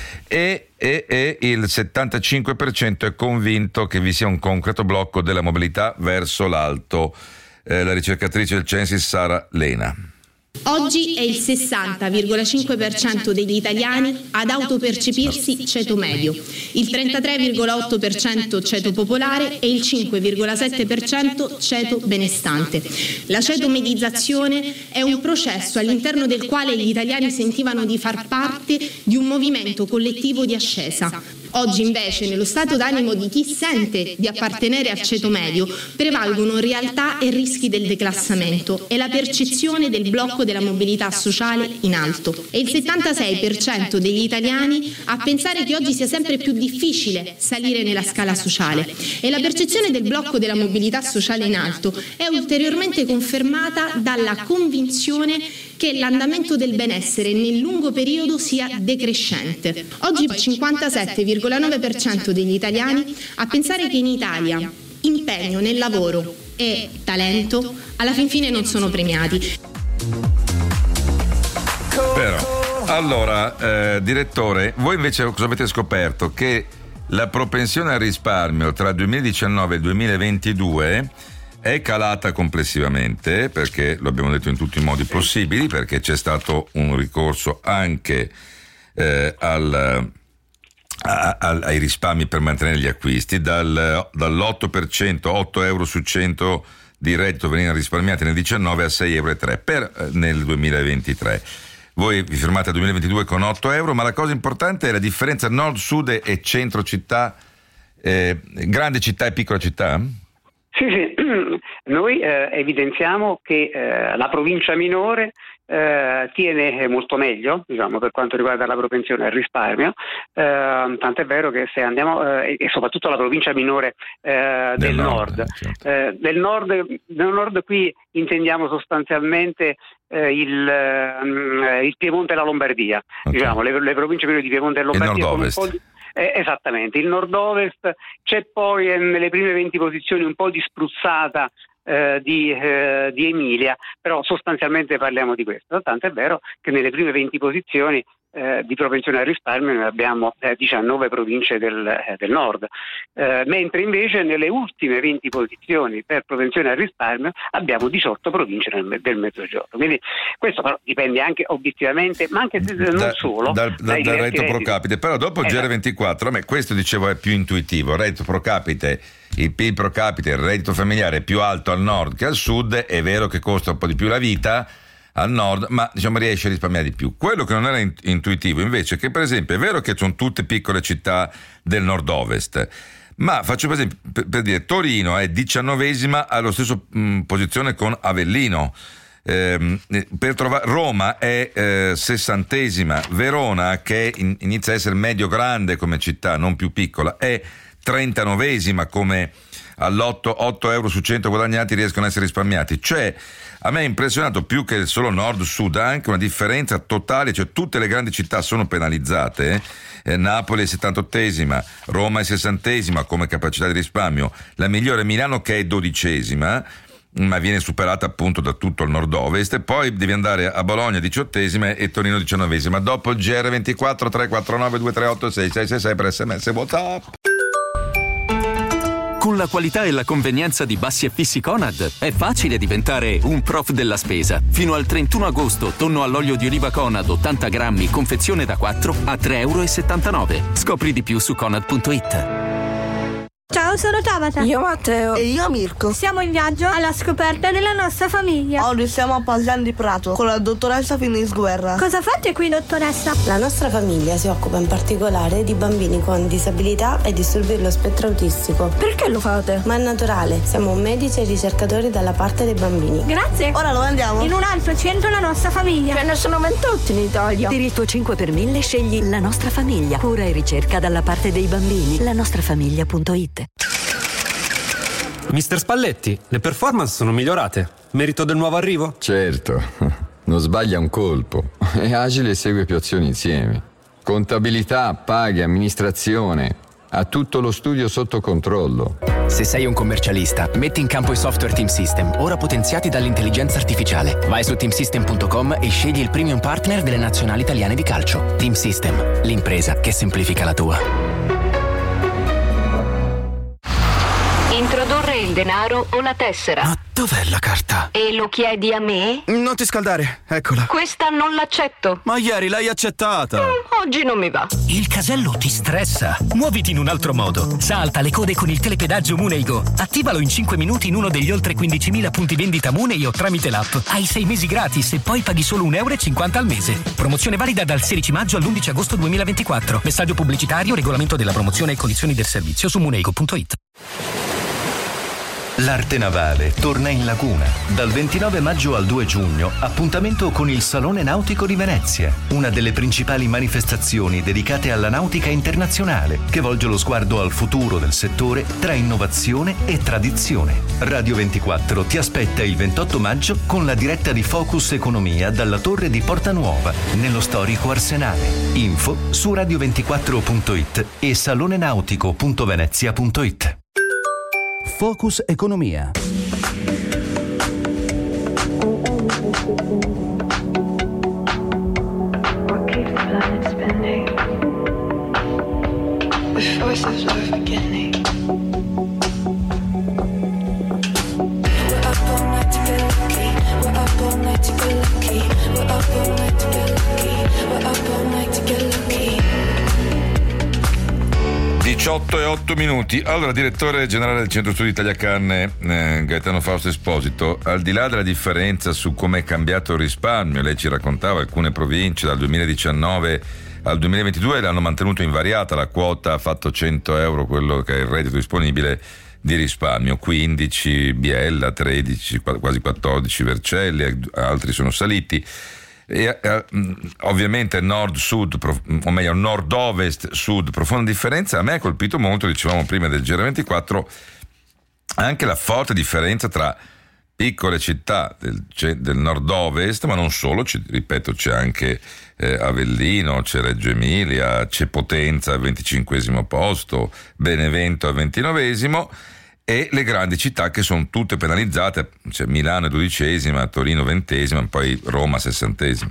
e, e, e il settantacinque per cento è convinto che vi sia un concreto blocco della mobilità verso l'alto. Eh, la ricercatrice del Censis Sara Lena. Oggi è il sessanta virgola cinque per cento degli italiani ad autopercepirsi ceto medio, il trentatré virgola otto per cento ceto popolare e il cinque virgola sette per cento ceto benestante. La cetomedizzazione è un processo all'interno del quale gli italiani sentivano di far parte di un movimento collettivo di ascesa. Oggi invece, nello stato d'animo di chi sente di appartenere al ceto medio, prevalgono realtà e rischi del declassamento e la percezione del blocco della mobilità sociale in alto. E il settantasei per cento degli italiani a pensare che oggi sia sempre più difficile salire nella scala sociale. E la percezione del blocco della mobilità sociale in alto è ulteriormente confermata dalla convinzione che l'andamento del benessere nel lungo periodo sia decrescente. Oggi il cinquantasette virgola nove per cento degli italiani a pensare che in Italia impegno nel lavoro e talento alla fin fine non sono premiati. Però, allora, eh, direttore, voi invece cosa avete scoperto? Che la propensione al risparmio tra il duemiladiciannove e il duemilaventidue è calata complessivamente, perché lo abbiamo detto in tutti i modi possibili, perché c'è stato un ricorso anche eh, al, a, a, ai risparmi per mantenere gli acquisti, dal, dall'otto per cento, otto euro su cento di reddito venivano risparmiati nel diciannove a sei virgola tre euro per, eh, nel duemilaventitré. Voi vi fermate al duemilaventidue con otto euro, ma la cosa importante è la differenza nord-sud e centro-città, eh, grande città e piccola città? Sì, sì, noi eh, evidenziamo che eh, la provincia minore eh, tiene molto meglio, diciamo, per quanto riguarda la propensione al risparmio, eh, tant'è vero che se andiamo, eh, e soprattutto la provincia minore eh, del, del nord, nord certo. eh, del nord, del nord qui intendiamo sostanzialmente eh, il, eh, il Piemonte e la Lombardia, okay. diciamo, le, le province minori di Piemonte e Lombardia. E nord-ovest. Eh, esattamente, il nord-ovest, c'è poi eh, nelle prime venti posizioni un po' di spruzzata eh, di, eh, di Emilia, però sostanzialmente parliamo di questo, tanto è vero che nelle prime venti posizioni eh, di propensione al risparmio noi abbiamo eh, diciannove province del, eh, del nord, eh, mentre invece nelle ultime venti posizioni per propensione al risparmio abbiamo diciotto province nel, del mezzogiorno, quindi questo però dipende anche obiettivamente, ma anche non da, solo dal, dal, dal reddito pro capite, però dopo il esatto. G R ventiquattro, a me questo dicevo è più intuitivo, il reddito pro capite, il P I L pro capite, il reddito familiare è più alto al nord che al sud, è vero che costa un po' di più la vita al nord, ma diciamo riesce a risparmiare di più. Quello che non era intuitivo invece è che per esempio è vero che sono tutte piccole città del nord-ovest, ma faccio per esempio per, per dire Torino è diciannovesima allo stesso mh, posizione con Avellino, eh, per trovare Roma è eh, sessantesima, Verona che in, inizia a essere medio grande come città, non più piccola, è trentanovesima, come all'otto otto euro su cento guadagnati riescono a essere risparmiati. Cioè a me è impressionato più che solo nord-sud, anche una differenza totale, cioè tutte le grandi città sono penalizzate, eh, Napoli è settantottesima, Roma è sessantesima come capacità di risparmio, la migliore è Milano che è dodicesima, ma viene superata appunto da tutto il nord-ovest, e poi devi andare a Bologna diciottesima e Torino diciannovesima. Dopo il G R ventiquattro tre quattro nove due tre otto sei sei sei sei per sms e WhatsApp. Con la qualità e la convenienza di Bassi e Fissi Conad è facile diventare un prof della spesa. Fino al trentuno agosto tonno all'olio di oliva Conad ottanta grammi, confezione da quattro a tre euro e settantanove. Scopri di più su conad punto it. Ciao, sono Tabata. Io Matteo. E io Mirko. Siamo in viaggio alla scoperta della nostra famiglia. Oggi siamo a Paglian di Prato con la dottoressa Finis Guerra. Cosa fate qui, dottoressa? La nostra famiglia si occupa in particolare di bambini con disabilità e disturbi dello spettro autistico. Perché lo fate? Ma è naturale, siamo medici e ricercatori dalla parte dei bambini. Grazie. Ora dove andiamo? In un altro centro la nostra famiglia. Ce ne sono ventotto in Italia. Per il tuo cinque per mille scegli la nostra famiglia. Cura e ricerca dalla parte dei bambini. la nostra famiglia punto it. Mister Spalletti, le performance sono migliorate. Merito del nuovo arrivo? Certo, non sbaglia un colpo. È agile e segue più azioni insieme. Contabilità, paghe, amministrazione. Ha tutto lo studio sotto controllo. Se sei un commercialista, metti in campo i software Team System, ora potenziati dall'intelligenza artificiale. Vai su team system punto com e scegli il premium partner delle nazionali italiane di calcio. Team System, l'impresa che semplifica la tua. Introdurre il denaro o la tessera. Ma dov'è la carta? E lo chiedi a me? Non ti scaldare, eccola. Questa non l'accetto. Ma ieri l'hai accettata. Mm, oggi non mi va. Il casello ti stressa. Muoviti in un altro modo. Salta le code con il telepedaggio Moneygo. Attivalo in cinque minuti in uno degli oltre quindicimila punti vendita Money o tramite l'app. Hai sei mesi gratis e poi paghi solo un euro e cinquanta al mese. Promozione valida dal sedici maggio all'undici agosto duemilaventiquattro. Messaggio pubblicitario, regolamento della promozione e condizioni del servizio su moneygo punto it. L'arte navale torna in laguna. Dal ventinove maggio al due giugno, appuntamento con il Salone Nautico di Venezia, una delle principali manifestazioni dedicate alla nautica internazionale, che volge lo sguardo al futuro del settore tra innovazione e tradizione. Radio ventiquattro ti aspetta il ventotto maggio con la diretta di Focus Economia dalla Torre di Porta Nuova, nello storico Arsenale. Info su radio ventiquattro punto it e salonenautico punto venezia punto it. Focus Economia. diciotto e otto minuti. Allora, direttore generale del Centro Studi Italiacarne, eh, Gaetano Fausto Esposito, al di là della differenza su come è cambiato il risparmio, lei ci raccontava alcune province dal duemiladiciannove al duemilaventidue l'hanno mantenuto invariata, la quota ha fatto cento euro, quello che è il reddito disponibile di risparmio, quindici Biella, tredici, quasi quattordici Vercelli, altri sono saliti. E, eh, ovviamente nord-sud, o meglio nord-ovest-sud, profonda differenza. A me ha colpito molto, dicevamo prima del G R ventiquattro, anche la forte differenza tra piccole città del, del nord-ovest, ma non solo, ci, ripeto, c'è anche eh, Avellino, c'è Reggio Emilia, c'è Potenza al venticinquesimo posto, Benevento al ventinovesimo, e le grandi città che sono tutte penalizzate, cioè Milano è dodicesima, Torino ventesima, poi Roma sessantesima.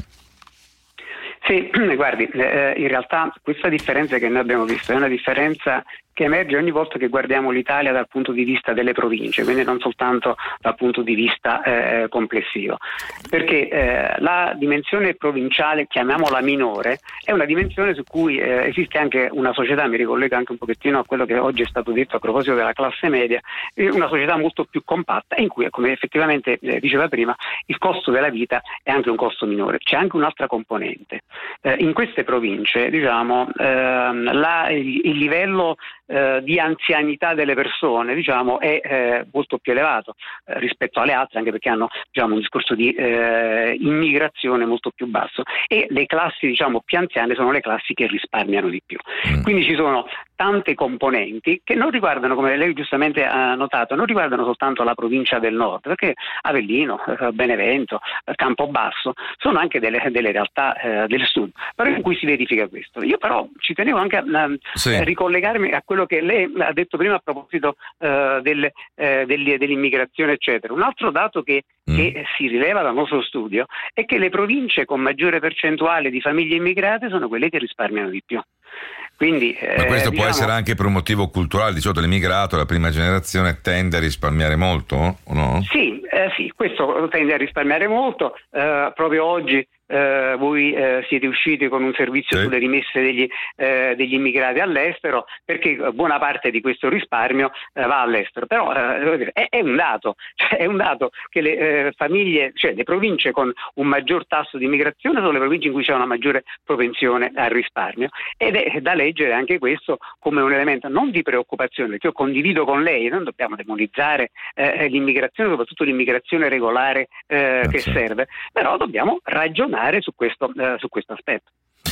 Sì, guardi, eh, in realtà questa differenza che noi abbiamo visto è una differenza che emerge ogni volta che guardiamo l'Italia dal punto di vista delle province, quindi non soltanto dal punto di vista eh, complessivo, perché eh, la dimensione provinciale, chiamiamola minore, è una dimensione su cui eh, esiste anche una società, mi ricollega anche un pochettino a quello che oggi è stato detto a proposito della classe media, una società molto più compatta in cui, come effettivamente eh, diceva prima, il costo della vita è anche un costo minore. C'è anche un'altra componente. Eh, in queste province, diciamo, eh, la, il, il livello Eh, di anzianità delle persone, diciamo, è eh, molto più elevato eh, rispetto alle altre, anche perché hanno, diciamo, un discorso di eh, immigrazione molto più basso, e le classi, diciamo, più anziane sono le classi che risparmiano di più. Mm. Quindi ci sono tante componenti che non riguardano, come lei giustamente ha notato, non riguardano soltanto la provincia del nord, perché Avellino, eh, Benevento, eh, Campobasso sono anche delle, delle realtà eh, del sud, però in cui si verifica questo. Io però ci tenevo anche a, a sì. ricollegarmi a quello che lei ha detto prima a proposito uh, del, uh, degli, dell'immigrazione eccetera. Un altro dato che, mm. che si rileva dal nostro studio è che le province con maggiore percentuale di famiglie immigrate sono quelle che risparmiano di più. Quindi, ma questo eh, può diciamo, essere anche per un motivo culturale, di solito l'immigrato, la prima generazione, tende a risparmiare molto, o no? Sì, eh, sì, questo tende a risparmiare molto. Uh, proprio oggi Uh, voi uh, siete usciti con un servizio sì. sulle rimesse degli, uh, degli immigrati all'estero, perché buona parte di questo risparmio uh, va all'estero, però uh, è, è un dato, cioè è un dato che le uh, famiglie, cioè le province con un maggior tasso di immigrazione sono le province in cui c'è una maggiore propensione al risparmio, ed è da leggere anche questo come un elemento non di preoccupazione, perché io condivido con lei, non dobbiamo demonizzare uh, l'immigrazione, soprattutto l'immigrazione regolare uh, che serve, però dobbiamo ragionare su questo, eh, su questo aspetto.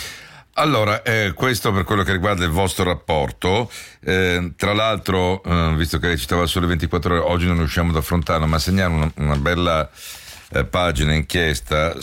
Allora, eh, questo per quello che riguarda il vostro rapporto, eh, tra l'altro, eh, visto che lei citava solo ventiquattro ore, oggi non riusciamo ad affrontarlo, ma segnalo una, una bella eh, pagina inchiesta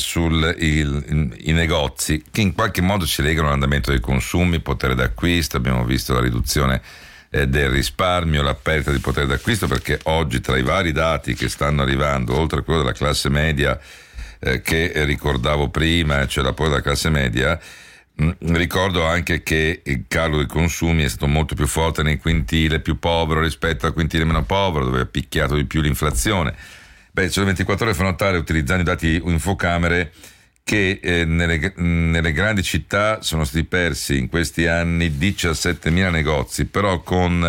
sui negozi che in qualche modo ci legano all'andamento dei consumi, potere d'acquisto, abbiamo visto la riduzione eh, del risparmio, la perdita di potere d'acquisto, perché oggi tra i vari dati che stanno arrivando, oltre a quello della classe media, Eh, che ricordavo prima, cioè la poi della classe media, mh, ricordo anche che il calo dei consumi è stato molto più forte nel quintile più povero rispetto al quintile meno povero, dove ha picchiato di più l'inflazione. Beh, Sole ventiquattro Ore fa notare, utilizzando i dati Infocamere, che eh, nelle, nelle grandi città sono stati persi in questi anni diciassettemila negozi, però con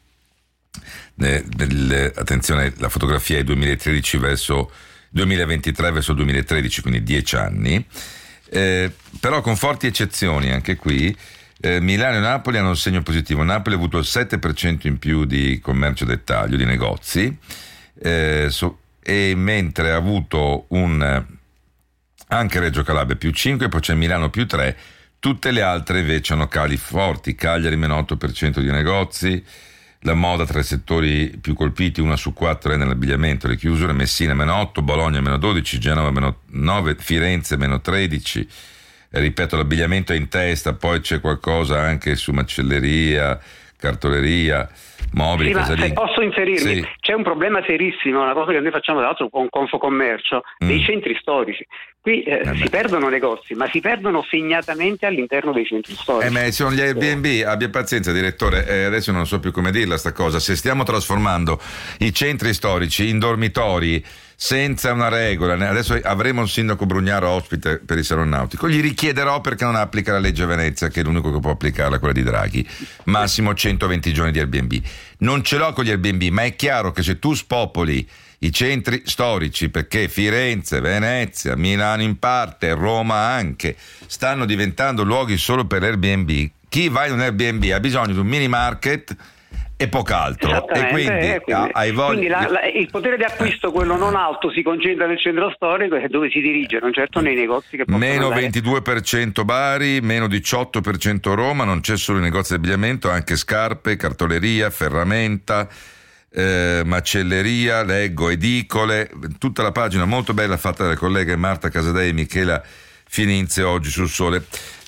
eh, del, attenzione, la fotografia è duemilatredici verso duemilaventitré verso duemilatredici, quindi dieci anni, eh, però con forti eccezioni anche qui. eh, Milano e Napoli hanno un segno positivo. Napoli ha avuto il sette per cento in più di commercio dettaglio, di negozi, eh, so, e mentre ha avuto un anche Reggio Calabria più cinque, poi c'è Milano più tre, tutte le altre invece hanno cali forti. Cagliari meno otto per cento di negozi, la moda tra i settori più colpiti, una su quattro è nell'abbigliamento, le chiusure. Messina meno otto, Bologna meno dodici, Genova meno nove, Firenze meno tredici. Eh, ripeto, l'abbigliamento è in testa, poi c'è qualcosa anche su macelleria, cartoleria, mobili, sì, ma casalinghe. se posso inserirmi, sì. C'è un problema serissimo, una cosa che noi facciamo tra l'altro con Confocommercio, mm. dei centri storici. Qui eh, eh si perdono negozi, ma si perdono segnatamente all'interno dei centri storici. Eh, ma sono gli Airbnb, abbia pazienza direttore, eh, adesso non so più come dirla sta cosa, se stiamo trasformando i centri storici in dormitori senza una regola, adesso avremo un sindaco Brugnaro ospite per il Salone Nautico, gli richiederò perché non applica la legge Venezia, che è l'unico che può applicarla, quella di Draghi, massimo centoventi giorni di Airbnb. Non ce l'ho con gli Airbnb, ma è chiaro che se tu spopoli i centri storici, perché Firenze, Venezia, Milano in parte, Roma anche, stanno diventando luoghi solo per Airbnb, chi va in un Airbnb ha bisogno di un mini market e poco altro, e quindi, eh, quindi, hai voglia... quindi la, la, il potere di acquisto, quello non alto, si concentra nel centro storico e dove si dirige, non certo nei negozi che possono meno andare. ventidue per cento Bari, meno diciotto per cento Roma, non c'è solo i negozi di abbigliamento, anche scarpe, cartoleria, ferramenta, eh, macelleria, leggo, edicole, tutta la pagina molto bella fatta dalle colleghe Marta Casadei e Michela Fininzio oggi sul Sole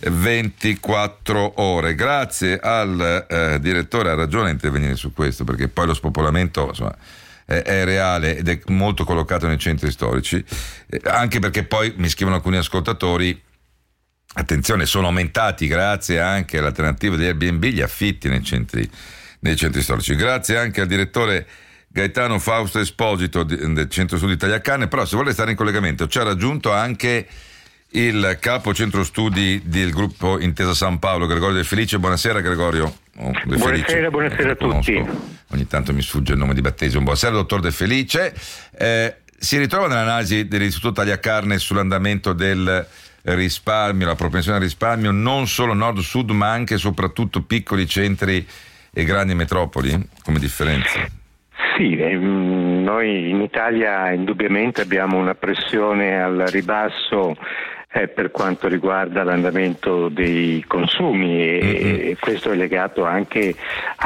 ventiquattro ore. Grazie al eh, direttore, ha ragione a intervenire su questo, perché poi lo spopolamento insomma è, è reale ed è molto collocato nei centri storici, eh, anche perché poi mi scrivono alcuni ascoltatori, attenzione, sono aumentati grazie anche all'alternativa di Airbnb gli affitti nei centri, nei centri storici. Grazie anche al direttore Gaetano Fausto Esposito del Centro Studi Tagliacane, però se vuole stare in collegamento ci ha raggiunto anche il capo centro studi del gruppo Intesa San Paolo, Gregorio De Felice. Buonasera Gregorio. Oh, De buonasera, Felice. buonasera a tutti. Ogni tanto mi sfugge il nome di battesimo. Buonasera dottor De Felice. Eh, si ritrova nell'analisi dell'Istituto Tagliacarne sull'andamento del risparmio, la propensione al risparmio, non solo nord-sud ma anche e soprattutto piccoli centri e grandi metropoli, come differenza? Sì, ehm, noi in Italia indubbiamente abbiamo una pressione al ribasso eh, per quanto riguarda l'andamento dei consumi e, mm-hmm. e questo è legato anche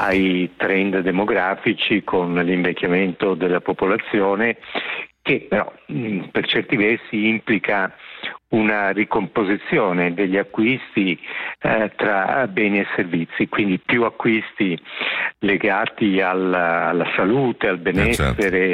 ai trend demografici con l'invecchiamento della popolazione, che però mh, per certi versi implica una ricomposizione degli acquisti eh, tra beni e servizi, quindi più acquisti legati alla, alla salute, al benessere,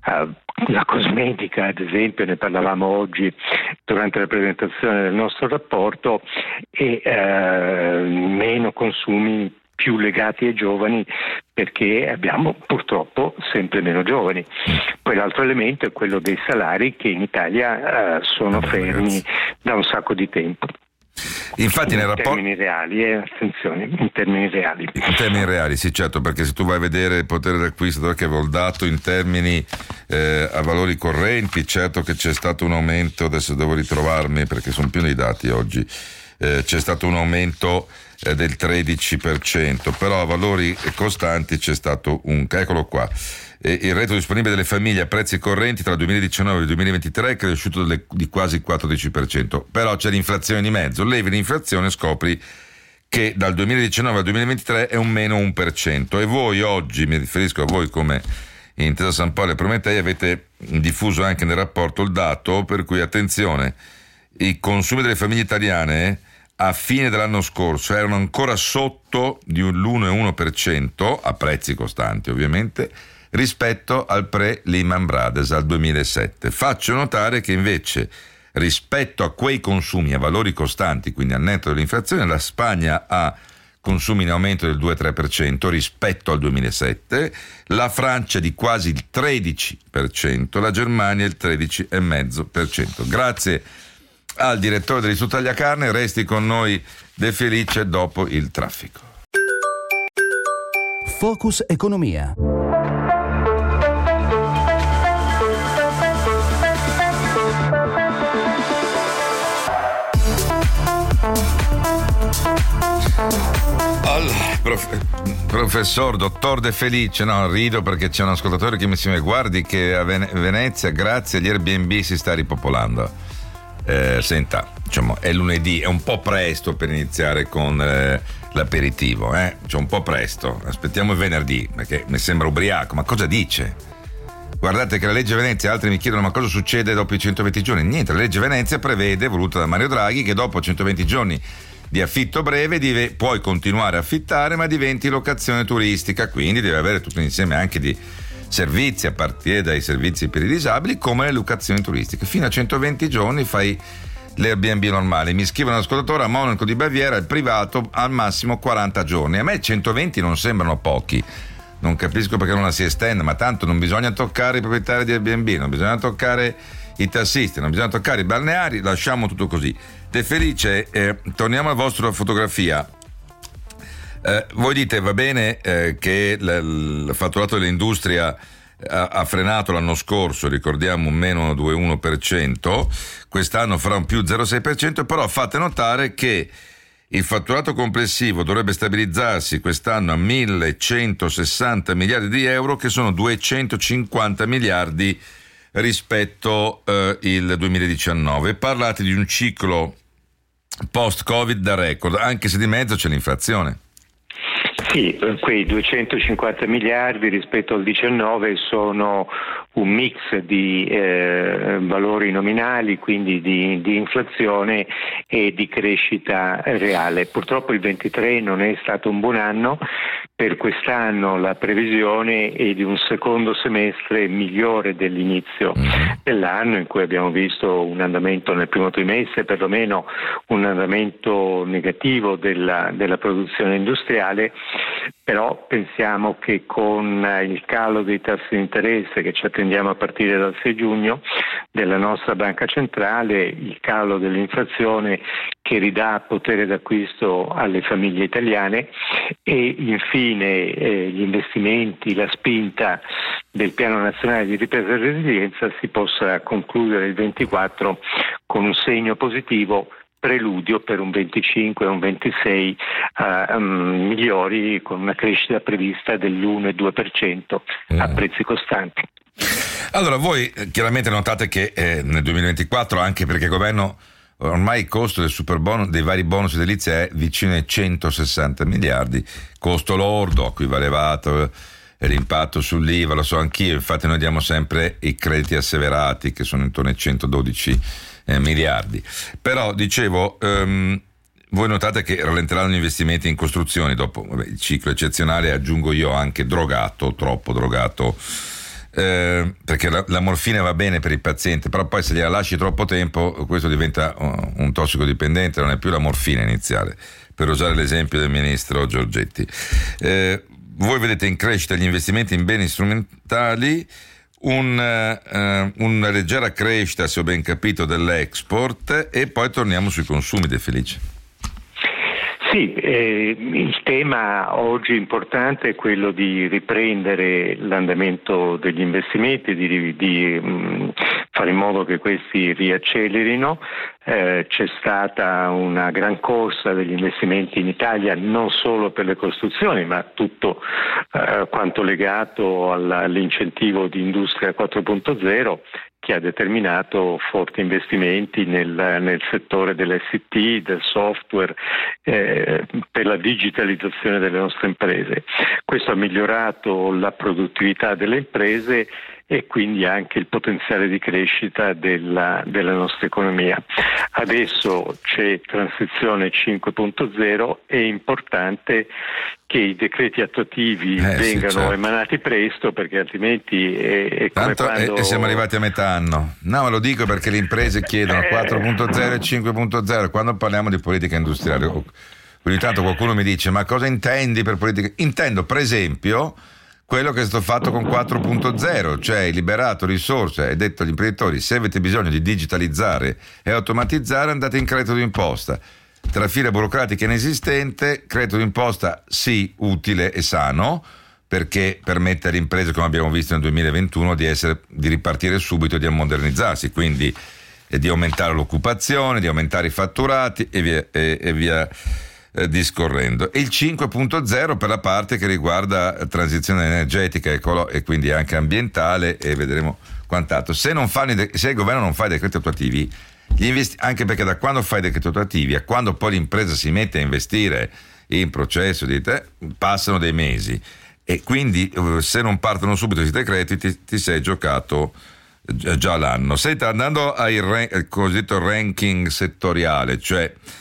alla cosmetica ad esempio, ne parlavamo oggi durante la presentazione del nostro rapporto, e eh, meno consumi più legati ai giovani, perché abbiamo purtroppo sempre meno giovani. Poi l'altro elemento è quello dei salari, che in Italia eh, sono fermi da un sacco di tempo. Infatti in nel rapporto... termini reali, eh, attenzione, in termini reali. In termini reali, sì, certo, perché se tu vai a vedere il potere d'acquisto che avevo dato in termini eh, a valori correnti, certo che c'è stato un aumento, adesso devo ritrovarmi perché sono pieni i dati oggi, eh, c'è stato un aumento eh, del tredici per cento, però a valori costanti c'è stato un... eccolo qua. Il reddito disponibile delle famiglie a prezzi correnti tra il duemiladiciannove e il duemilaventitré è cresciuto delle, di quasi il quattordici per cento, però c'è l'inflazione di mezzo, levi l'inflazione e scopri che dal duemiladiciannove al duemilaventitré è un meno uno per cento, e voi oggi, mi riferisco a voi come Intesa San Paolo e Prometei, avete diffuso anche nel rapporto il dato per cui, attenzione, i consumi delle famiglie italiane a fine dell'anno scorso erano ancora sotto di l'uno virgola uno per cento, a prezzi costanti ovviamente, rispetto al pre-Lehman Brothers al duemilasette. Faccio notare che invece rispetto a quei consumi a valori costanti, quindi al netto dell'inflazione, la Spagna ha consumi in aumento del due virgola tre per cento rispetto al duemilasette, la Francia di quasi il tredici per cento, la Germania il tredici virgola cinque per cento. Grazie al direttore dell'Istituto Tagliacarne, resti con noi De Felice dopo il traffico. Focus Economia. Allora, prof, professor, dottor De Felice, no, rido perché c'è un ascoltatore che mi dice: guardi che a Ven- Venezia grazie agli Airbnb si sta ripopolando. Eh, senta, diciamo, è lunedì, è un po' presto per iniziare con eh, l'aperitivo, eh? Cioè un po' presto, aspettiamo il venerdì, perché mi sembra ubriaco, ma cosa dice? Guardate che la legge Venezia, altri mi chiedono ma cosa succede dopo i centoventi giorni? Niente, la legge Venezia prevede, voluta da Mario Draghi, che dopo centoventi giorni di affitto breve, deve, puoi continuare a affittare, ma diventi locazione turistica, quindi deve avere tutto un insieme anche di servizi, a partire dai servizi per i disabili, come le locazioni turistiche. Fino a centoventi giorni fai l'Airbnb normale. Mi scrive un ascoltatore: a Monaco di Baviera il privato al massimo quaranta giorni. A me centoventi non sembrano pochi, non capisco perché non la si estenda, ma tanto non bisogna toccare i proprietari di Airbnb, non bisogna toccare i tassisti, non bisogna toccare i balneari, lasciamo tutto così. De Felice, eh, torniamo alla vostra fotografia. Eh, voi dite va bene eh, che l- il fatturato dell'industria ha, ha frenato l'anno scorso, ricordiamo un meno due virgola uno per cento, quest'anno farà un più zero virgola sei per cento, però fate notare che il fatturato complessivo dovrebbe stabilizzarsi quest'anno a millecentosessanta miliardi di euro, che sono duecentocinquanta miliardi rispetto eh, il duemiladiciannove. Parlate di un ciclo post-Covid da record, anche se di mezzo c'è l'inflazione. Sì, quei duecentocinquanta miliardi rispetto al diciannove sono un mix di eh, valori nominali, quindi di, di inflazione e di crescita reale. Purtroppo il ventitré non è stato un buon anno. Per quest'anno la previsione è di un secondo semestre migliore dell'inizio dell'anno, in cui abbiamo visto un andamento nel primo trimestre, perlomeno un andamento negativo della, della produzione industriale, però pensiamo che con il calo dei tassi di interesse che ci attendiamo a partire dal sei giugno della nostra banca centrale, il calo dell'inflazione che ridà potere d'acquisto alle famiglie italiane e infine eh, gli investimenti, la spinta del Piano Nazionale di Ripresa e Resilienza, si possa concludere il ventiquattro con un segno positivo, preludio per un venticinque e un ventisei uh, um, migliori, con una crescita prevista dell'uno virgola due per cento mm. a prezzi costanti. Allora, voi eh, chiaramente notate che eh, nel duemilaventiquattro, anche perché il governo ormai il costo del super bonus, dei vari bonus edilizi, è vicino ai centosessanta miliardi, costo lordo a cui va levato l'impatto sull'I V A, lo so anch'io, infatti noi diamo sempre i crediti asseverati che sono intorno ai centododici eh, miliardi. Però dicevo, um, voi notate che rallenteranno gli investimenti in costruzioni dopo vabbè, il ciclo eccezionale, aggiungo io anche drogato, troppo drogato, eh, perché la, la morfina va bene per il paziente, però poi se gliela lasci troppo tempo questo diventa uh, un tossicodipendente, non è più la morfina iniziale, per usare l'esempio del ministro Giorgetti. Eh, voi vedete in crescita gli investimenti in beni strumentali, un, uh, una leggera crescita, se ho ben capito, dell'export, e poi torniamo sui consumi, De Felice. Sì, eh, il tema oggi importante è quello di riprendere l'andamento degli investimenti, di, di mh, fare in modo che questi riaccelerino. Eh, c'è stata una gran corsa degli investimenti in Italia, non solo per le costruzioni, ma tutto eh, quanto legato all'incentivo di Industria quattro punto zero, che ha determinato forti investimenti nel, nel settore dell'I T, del software, eh, per la digitalizzazione delle nostre imprese. Questo ha migliorato la produttività delle imprese e quindi anche il potenziale di crescita della, della nostra economia. Adesso c'è transizione cinque punto zero, è importante che i decreti attuativi eh, vengano sì, certo. emanati presto, perché altrimenti è, è come Tanto quando... e siamo arrivati a metà anno. No, ma lo dico perché le imprese chiedono quattro punto zero e cinque punto zero. Quando parliamo di politica industriale, ogni tanto qualcuno mi dice: ma cosa intendi per politica? Intendo, per esempio, quello che è stato fatto con quattro punto zero, cioè liberato risorse e detto agli imprenditori: se avete bisogno di digitalizzare e automatizzare, andate in credito d'imposta. Tra fila burocratica inesistente, credito d'imposta sì, utile e sano, perché permette alle imprese, come abbiamo visto nel duemilaventuno, di, essere, di ripartire subito e di modernizzarsi, quindi e di aumentare l'occupazione, di aumentare i fatturati e via, e, e via eh, discorrendo. E il cinque punto zero per la parte che riguarda transizione energetica ecolo, e quindi anche ambientale, e vedremo quant'altro. Se, non fanno i, se il governo non fa i decreti attuativi, gli investi- anche perché da quando fai i decreti attuativi a quando poi l'impresa si mette a investire in processo di te, passano dei mesi, e quindi se non partono subito questi decreti ti, ti sei giocato già l'anno. Senta, andando al ran- cosiddetto ranking settoriale, cioè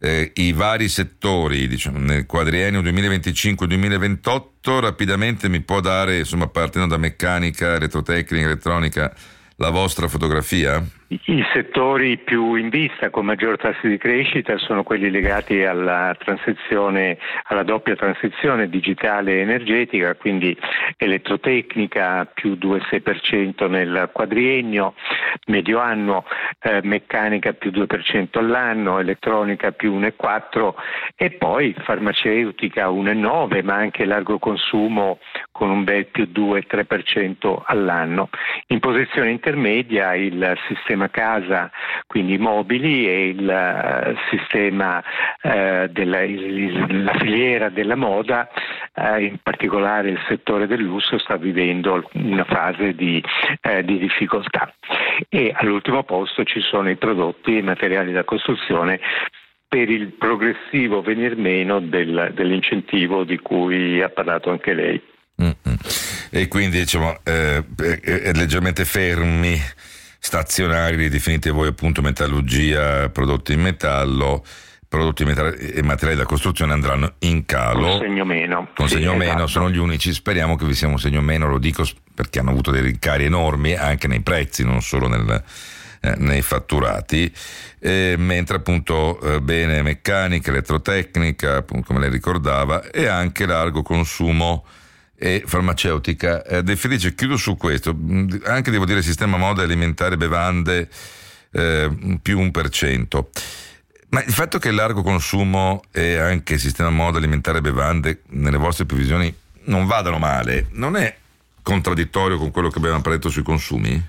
eh, i vari settori, diciamo, nel quadriennio duemilaventicinque duemilaventotto. Rapidamente mi può dare, insomma, partendo da meccanica, elettrotecnica, elettronica, la vostra fotografia? I settori più in vista con maggior tasso di crescita sono quelli legati alla transizione, alla doppia transizione digitale e energetica, quindi elettrotecnica più due virgola sei per cento nel quadriennio medio anno, eh, meccanica più due per cento all'anno, elettronica più uno virgola quattro per cento e poi farmaceutica uno virgola nove per cento, ma anche largo consumo con un bel più due virgola tre per cento all'anno. In posizione intermedia il sistema casa, quindi mobili, e il uh, sistema uh, della il, la filiera della moda, uh, in particolare il settore del lusso, sta vivendo una fase di, uh, di difficoltà. E all'ultimo posto ci sono i prodotti e i materiali da costruzione, per il progressivo venir meno del, dell'incentivo di cui ha parlato anche lei. Mm-hmm. E quindi, diciamo, eh, eh, leggermente fermi, stazionari, definite voi appunto metallurgia, prodotti in metallo, prodotti e materiali da costruzione andranno in calo. Con segno meno. Con sì, segno esatto. meno, sono gli unici. Speriamo che vi sia un segno meno, lo dico perché hanno avuto dei rincari enormi anche nei prezzi, non solo nel, eh, nei fatturati, eh, mentre appunto eh, bene meccanica, elettrotecnica, appunto, come lei ricordava, e anche largo consumo e farmaceutica. Eh, De Felice, chiudo su questo, anche devo dire sistema moda alimentare bevande eh, più un per cento, ma il fatto che il largo consumo e anche il sistema moda alimentare bevande nelle vostre previsioni non vadano male, non è contraddittorio con quello che abbiamo detto sui consumi?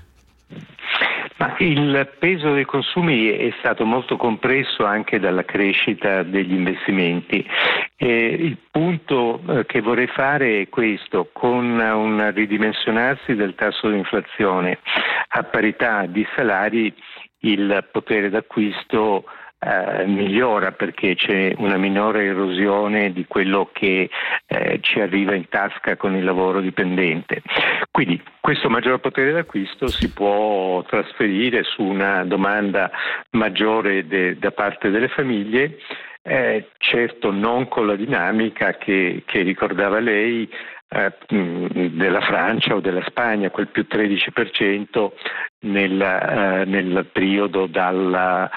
Ma il peso dei consumi è stato molto compresso anche dalla crescita degli investimenti. E il punto che vorrei fare è questo: con un ridimensionarsi del tasso di inflazione a parità di salari, il potere d'acquisto Uh, migliora, perché c'è una minore erosione di quello che uh, ci arriva in tasca con il lavoro dipendente. Quindi questo maggior potere d'acquisto si può trasferire su una domanda maggiore de- da parte delle famiglie, eh, certo non con la dinamica che, che ricordava lei, Eh, della Francia o della Spagna, quel più tredici per cento nel, eh, nel periodo dal,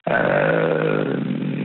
eh,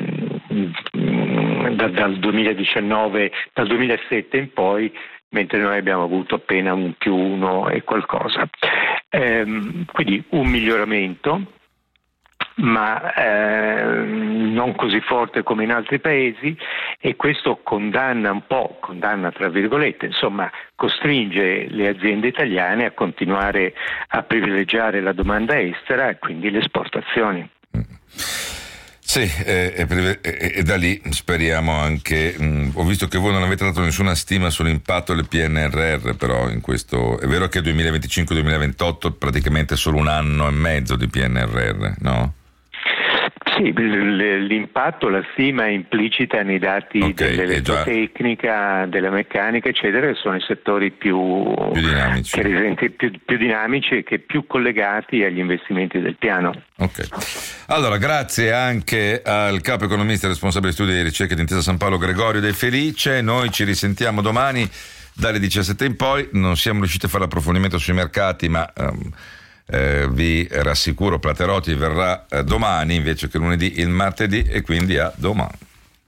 da, dal duemiladiciannove, dal duemilasette in poi, mentre noi abbiamo avuto appena un più uno e qualcosa. Eh, quindi un miglioramento, ma eh, non così forte come in altri paesi, e questo condanna un po', condanna tra virgolette, insomma costringe le aziende italiane a continuare a privilegiare la domanda estera e quindi le esportazioni. Sì, e, e, e, e da lì speriamo anche, mh, ho visto che voi non avete dato nessuna stima sull'impatto del P N R R, però in questo, è vero che duemilaventicinque duemilaventotto praticamente solo un anno e mezzo di P N R R, no? Sì, l'impatto, la stima è implicita nei dati okay, dell'elettrotecnica, della meccanica, eccetera, che sono i settori più, più dinamici, che risenti, più, più dinamici e che più collegati agli investimenti del piano. Ok. Allora, grazie anche al capo economista e responsabile studi e ricerche di Intesa San Paolo, Gregorio De Felice. Noi ci risentiamo domani dalle diciassette in poi. Non siamo riusciti a fare l'approfondimento sui mercati, ma um, Eh, vi rassicuro, Platerotti verrà eh, domani invece che lunedì, il martedì, e quindi a domani.